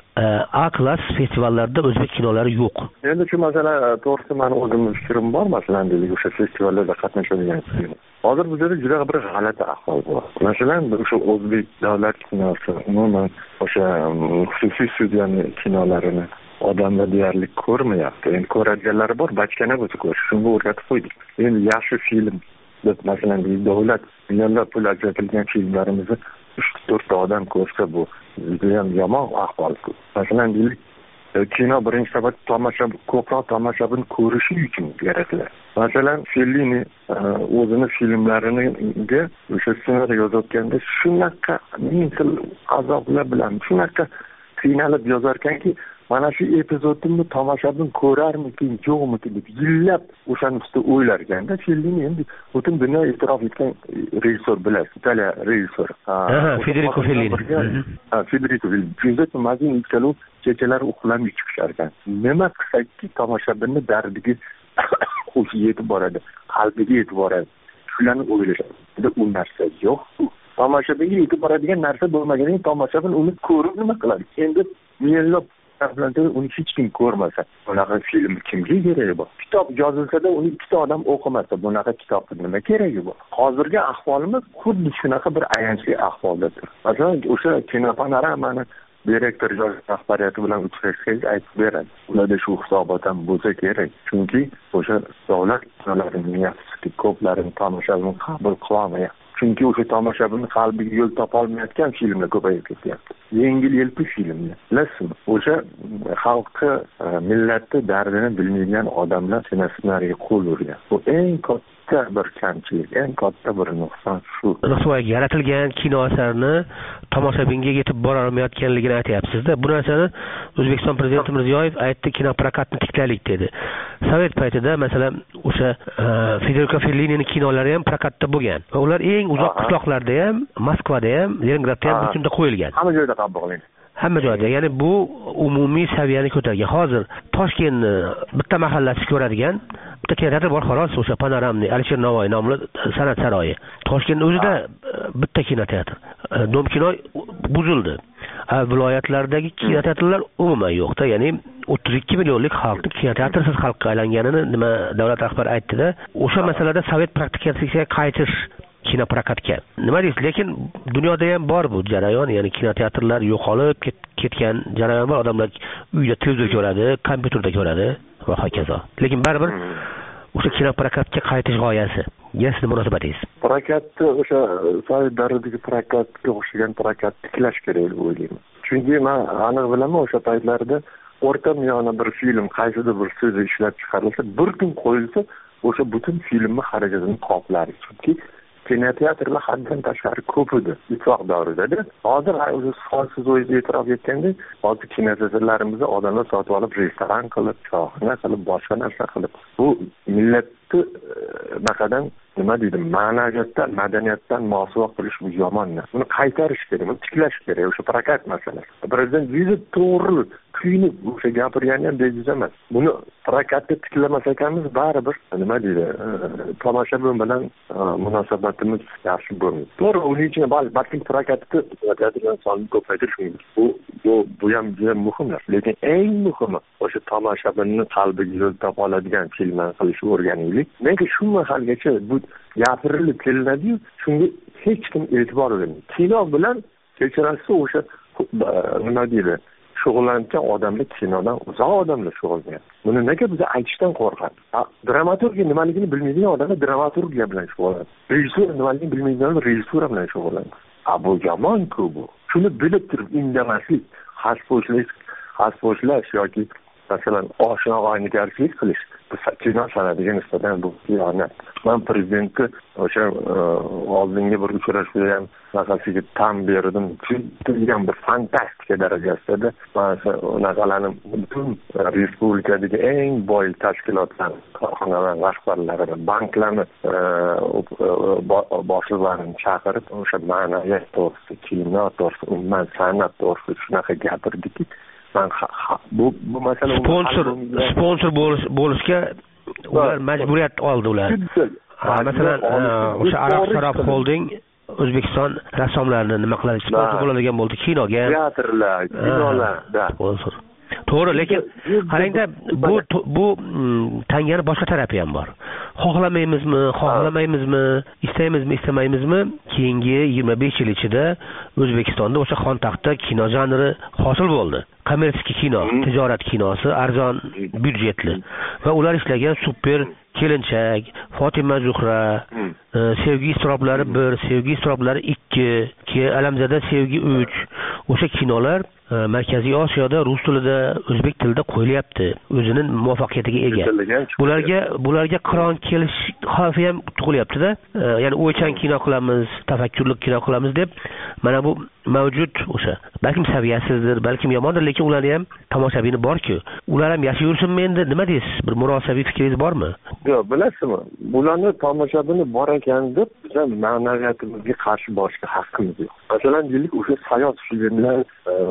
A-klass festivallarda o'zbek kinolari yo'q. Endi shu masala to'g'risida meni o'zimning fikrim bor, masalan, deylik o'sha festivallarda qatnashadigan. Hozir bizda juda bir g'alati ahvol bor. Masalan, o'sha o'zbek davlat kinosi, umuman o'sha xususiy studiyaning kinolarini odamlar deyarli ko'rmayapti. Endi ko'radiganlari bor, bachkana bo'lsa ko'rish. Shunga o'rgatib qo'ydik. Endi yaxshi film deb masalan davlat millionlab pul ajratilgan filmlarimizni 3-4 ta odam ko'rsa, bu juda ham yomon ahvol. Masalan deylik, kino birinchi navbatda ko'proq tomoshabin ko'rishi uchun yaratiladi. Masalan, Fellini o'zini filmlariga o'sha ssenariy yozayotganda shunaqa ming xil azoblar bilan shunaqa qiynalib yozarkanki, mana shu epizodni tomoshabin ko'rarmikin, yo'qmikin deb yillab o'shaning ustida o'ylar ekanda. Fellini endi butun dunyo e'tirof etgan rejissor, bilasiz, Italiya rejissori. Federico Fellini. Federico Fellini. Giuseppe Mazzini ikkalovi kechalari uxlamay chiqishar ekan. Nima qilsakki tomoshabinni dardiga xush yetib boradi, qalbiga yetib boradi. Shularni o'ylashadi. U narsa yo'q. Tomoshabinga yetib boradigan narsa bo'lmaganidan tomoshabin uni ko'rib nima qiladi? Endi millionlab uni hech kim ko'rmasa, bunaqa film kimga keragi bor? Kitob yozilsa-da uni ikkita odam o'qimasa, bunaqa kitobning nima keragi bor? Hozirgi ahvolimiz xuddi shunaqa bir ayanchli ahvoldadir. Masalan, o'sha Kinopanoramani direktor rahbariyati bilan uchrashsangiz aytib beradi. Ularda shu hisobot ham bo'lsa kerak. Chunki o'sha davlat kinolarning yaxshisi ko'plarini tomoshabin qabul qilolmayapti. Chunki o'sha tomoshabin qalbiga yo'l topolmayotgan filmlar ko'payib ketyapti. Yengil-yelpi filmlar. Bilasizmi? O'sha xalqni, millatni dardini bilmaydigan odamlar ssenariyga qo'l urgan. Bu eng katta bir kamchilik, eng katta bir nuqson shu. Rusvoyga yaratilgan kino asarini tomoshabinga yetib bora olmayotganligini aytyapsiz-da. Bu narsani O'zbekiston prezidenti Mirziyoyev aytdi, kino prokatni tiklaylik dedi. Sovet paytida masalan o'sha Federico Fellinining kinolari ham prokatda bo'lgan. Va ular eng uzoq qishloqlarda ham, Moskvada ham, Leningradda ham butunda qo'yilgan. Hamma joyda qabul qilingan. Hamma joyda, ya'ni bu umumiy saviyani ko'targan. Hozir Toshkentni bitta mahallasi ko'radigan bitta kinoteatr bor, xolos, o'sha Panoramniy Alisher Navoiy nomli san'at saroyi. Toshkentning o'zida bitta kinoteatr. Domkino buzildi. Viloyatlardagi kinoteatrlar umuman yo'qda, ya'ni 32 millionlik xalqning kinoteatrsiz xalqqa aylanganini nima davlat rahbari aytdi-da, o'sha masalada sovet praktikasiga qaytish kino prokatga. Nima deysiz? Lekin dunyoda ham bor bu jarayon, ya'ni kinoteatrlar yo'qolib ketgan jarayon bor. Odamlar uyda televizor ko'radi, kompyuterda ko'radi va hokazo. Lekin baribir o'sha kino prokatga qaytish g'oyasi. Siz munosabatingiz? Prokatni o'sha sovet davridagi prokatga o'xshagan prokat tiklash kerak deb o'ylayman. Chunki men aniq bilaman, o'sha paytlarda o'rta miyona bir film qaysidir bir so'zi ishlab chiqarilsa, bir kun qo'yilsa, o'sha butun filmni xarajatini qoplar. Chunki kinoteatrlar haddan tashqari ko'p edi ittifoq davrida. Hozir o'zi siz o'zingiz e'tirof etgandek, hozir kinoteatrlarimizni odamlar sotib olib, restoran qilib, choyxona qilib, boshqa narsa qilib, bu millatni naqadan nima deydi, ma'naviyatdan, madaniyatdan mosuvo qilish bu yomon narsa. Buni qaytarish kerak, buni tiklash kerak, o'sha prokat masalasi. Prezident juda to'g'ri kuyinib o'sha gapirgani ham bejiz emas. Buni prokatda tiklamas ekanmiz, baribir nima deydi, tomoshabin bilan munosabatimiz yaxshi bo'lmaydi. To'g'ri, uning uchun balki prokatni teatrlar sonini ko'paytirish mumkin. Bu ham juda muhim narsa. Lekin eng muhimi o'sha tomoshabinni qalbiga yo'l topa oladigan filmlar qilishni o'rganaylik. Menga shu mahalgacha bu gapirilib kelinadi-yu, shunga hech kim e'tibor bermaydi. Kino bilan kechirasiz, o'sha nima deydi, shug'ullangan odamlar kinodan uzoq odamlar shug'ullanadi. Buni nega biz aytishdan qo'rqadi? Dramaturgiya nimaligini bilmaydigan odamlar dramaturgiya bilan shug'ullanadi. Rejissura nimaligini bilmaydigan odamlar rejissura bilan shug'ullanadi. Bu yomon-ku bu. Shuni bilib turib indamaslik, haspo'shlash yoki masalan oshno oynigarchilik qilish kino san'atiga nisbatan bu xiyonat. Men prezidentga o'sha oldingi bir uchrashuvda ham naqasiga tan berdim. Juda bir fantastika darajasida naqalarni butun respublikadagi eng boy tashkilotlar, korxonalar rahbarlari, banklarni boshliqlarini chaqirib o'sha ma'naviyat to'g'risida, kino to'g'risida, umuman san'at to'g'risida shunaqa gapirdiki, bu masala sponsor bo'lishga ular majburiyat oldi ular. Masalan, o'sha Arab Sarob Holding O'zbekiston rassomlarini nima qiladi, sponsor bo'ladigan bo'ldi kinoga. Teatrlar, kinolarda. To'g'ri, lekin qarangda bu tangani boshqa tarafi ham bor. Xohlamaymizmi, istamaymizmi, keyingi 25 yil ichida O'zbekistonda o'sha xontaxta kino janri hosil bo'ldi. Kommersiya kino, tijorat kinosi, arzon byudjetli va ular ishlagan super Kelinchak, Fatima Zuhra, Sevgi istroblari 1, Sevgi istroblari 2, Alamzada Sevgi 3. O'sha kinolar Markaziy Osiyoda rus tilida, o'zbek tilida qo'yilyapti. O'zining muvaffaqiyatiga ega. Bularga qiron kelish xavfi ham tug'ilyapti-da. Ya'ni o'ychan kino qilamiz, tafakkurli kino qilamiz deb mana bu mavjud o'sha. Balkim saviyasizdir, balkim yomondir, lekin ularning ham tomoshabini bor-ku. Ular ham yashayursinmi endi, nima deysiz? Bir murosaviy fikringiz bormi? Yo'q, bilasizmi? Bularning tomoshabini bor ekan deb biz ma'naviyatimizga qarshi borishga haqqimiz yo'q. Masalan, deylik, o'sha sayyoz filmlar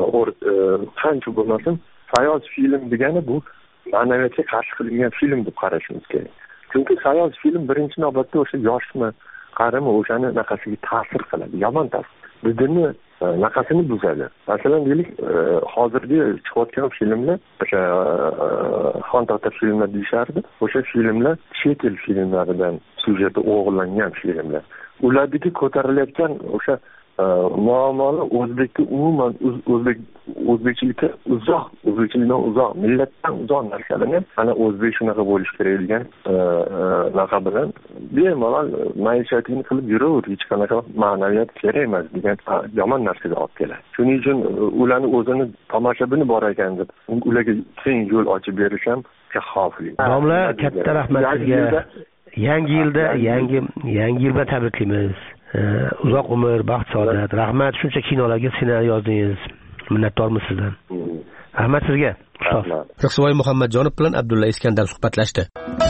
qancha bo'lmasin, sayyoz film degani bu ma'naviyatga qarshi qilingan film deb qarashimiz kerak. Chunki sayyoz film birinchi navbatda o'sha yoshmi, qarimi o'shani naqasiga ta'sir qiladi, yomon ta'sir. Bizni nafasini buzadi. Masalan deylik, hozirgi chiqayotgan filmlar, o'sha Xontaxta filmlar deyishardi. O'sha filmlar chet el filmlaridan syujeti o'g'irlangan filmlar. Ulardagi ko'tarilayotgan o'sha muammolar o'zbekka umuman o'zbekchilikka o'zbekchilikdan uzoq, millatdan uzoq narsalarni ana o'zbek shunaqa bo'lish kerak degan naqa bilan bemalol maishatini qilib yuraver, hech qanaqa ma'naviyat kerak emas degan yomon narsaga olib keladi. Shuning uchun ularni o'zini tomoshabini bor ekan deb ularga keng yo'l ochib berish ham xavfli. Domla, katta rahmat sizga. Yangi yil bilan tabriklaymiz. Uzoq umr, baxt, saodat. Rahmat, shuncha kinolarga ssenariy yozdingiz. Minnatdormiz sizdan. Rahmat sizga. Riqsiboy Muhammadjonov bilan Abdulla Iskandar suhbatlashdi.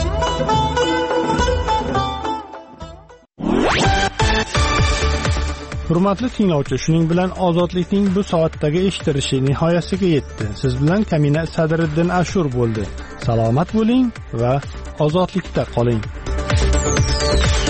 Hurmatli tinglovchi, shuning bilan ozodlikning bu soatdagi eshittirishi nihoyasiga yetdi. Siz bilan Kamina Sadriddin Ashur bo'ldi. Salomat bo'ling va ozodlikda qoling.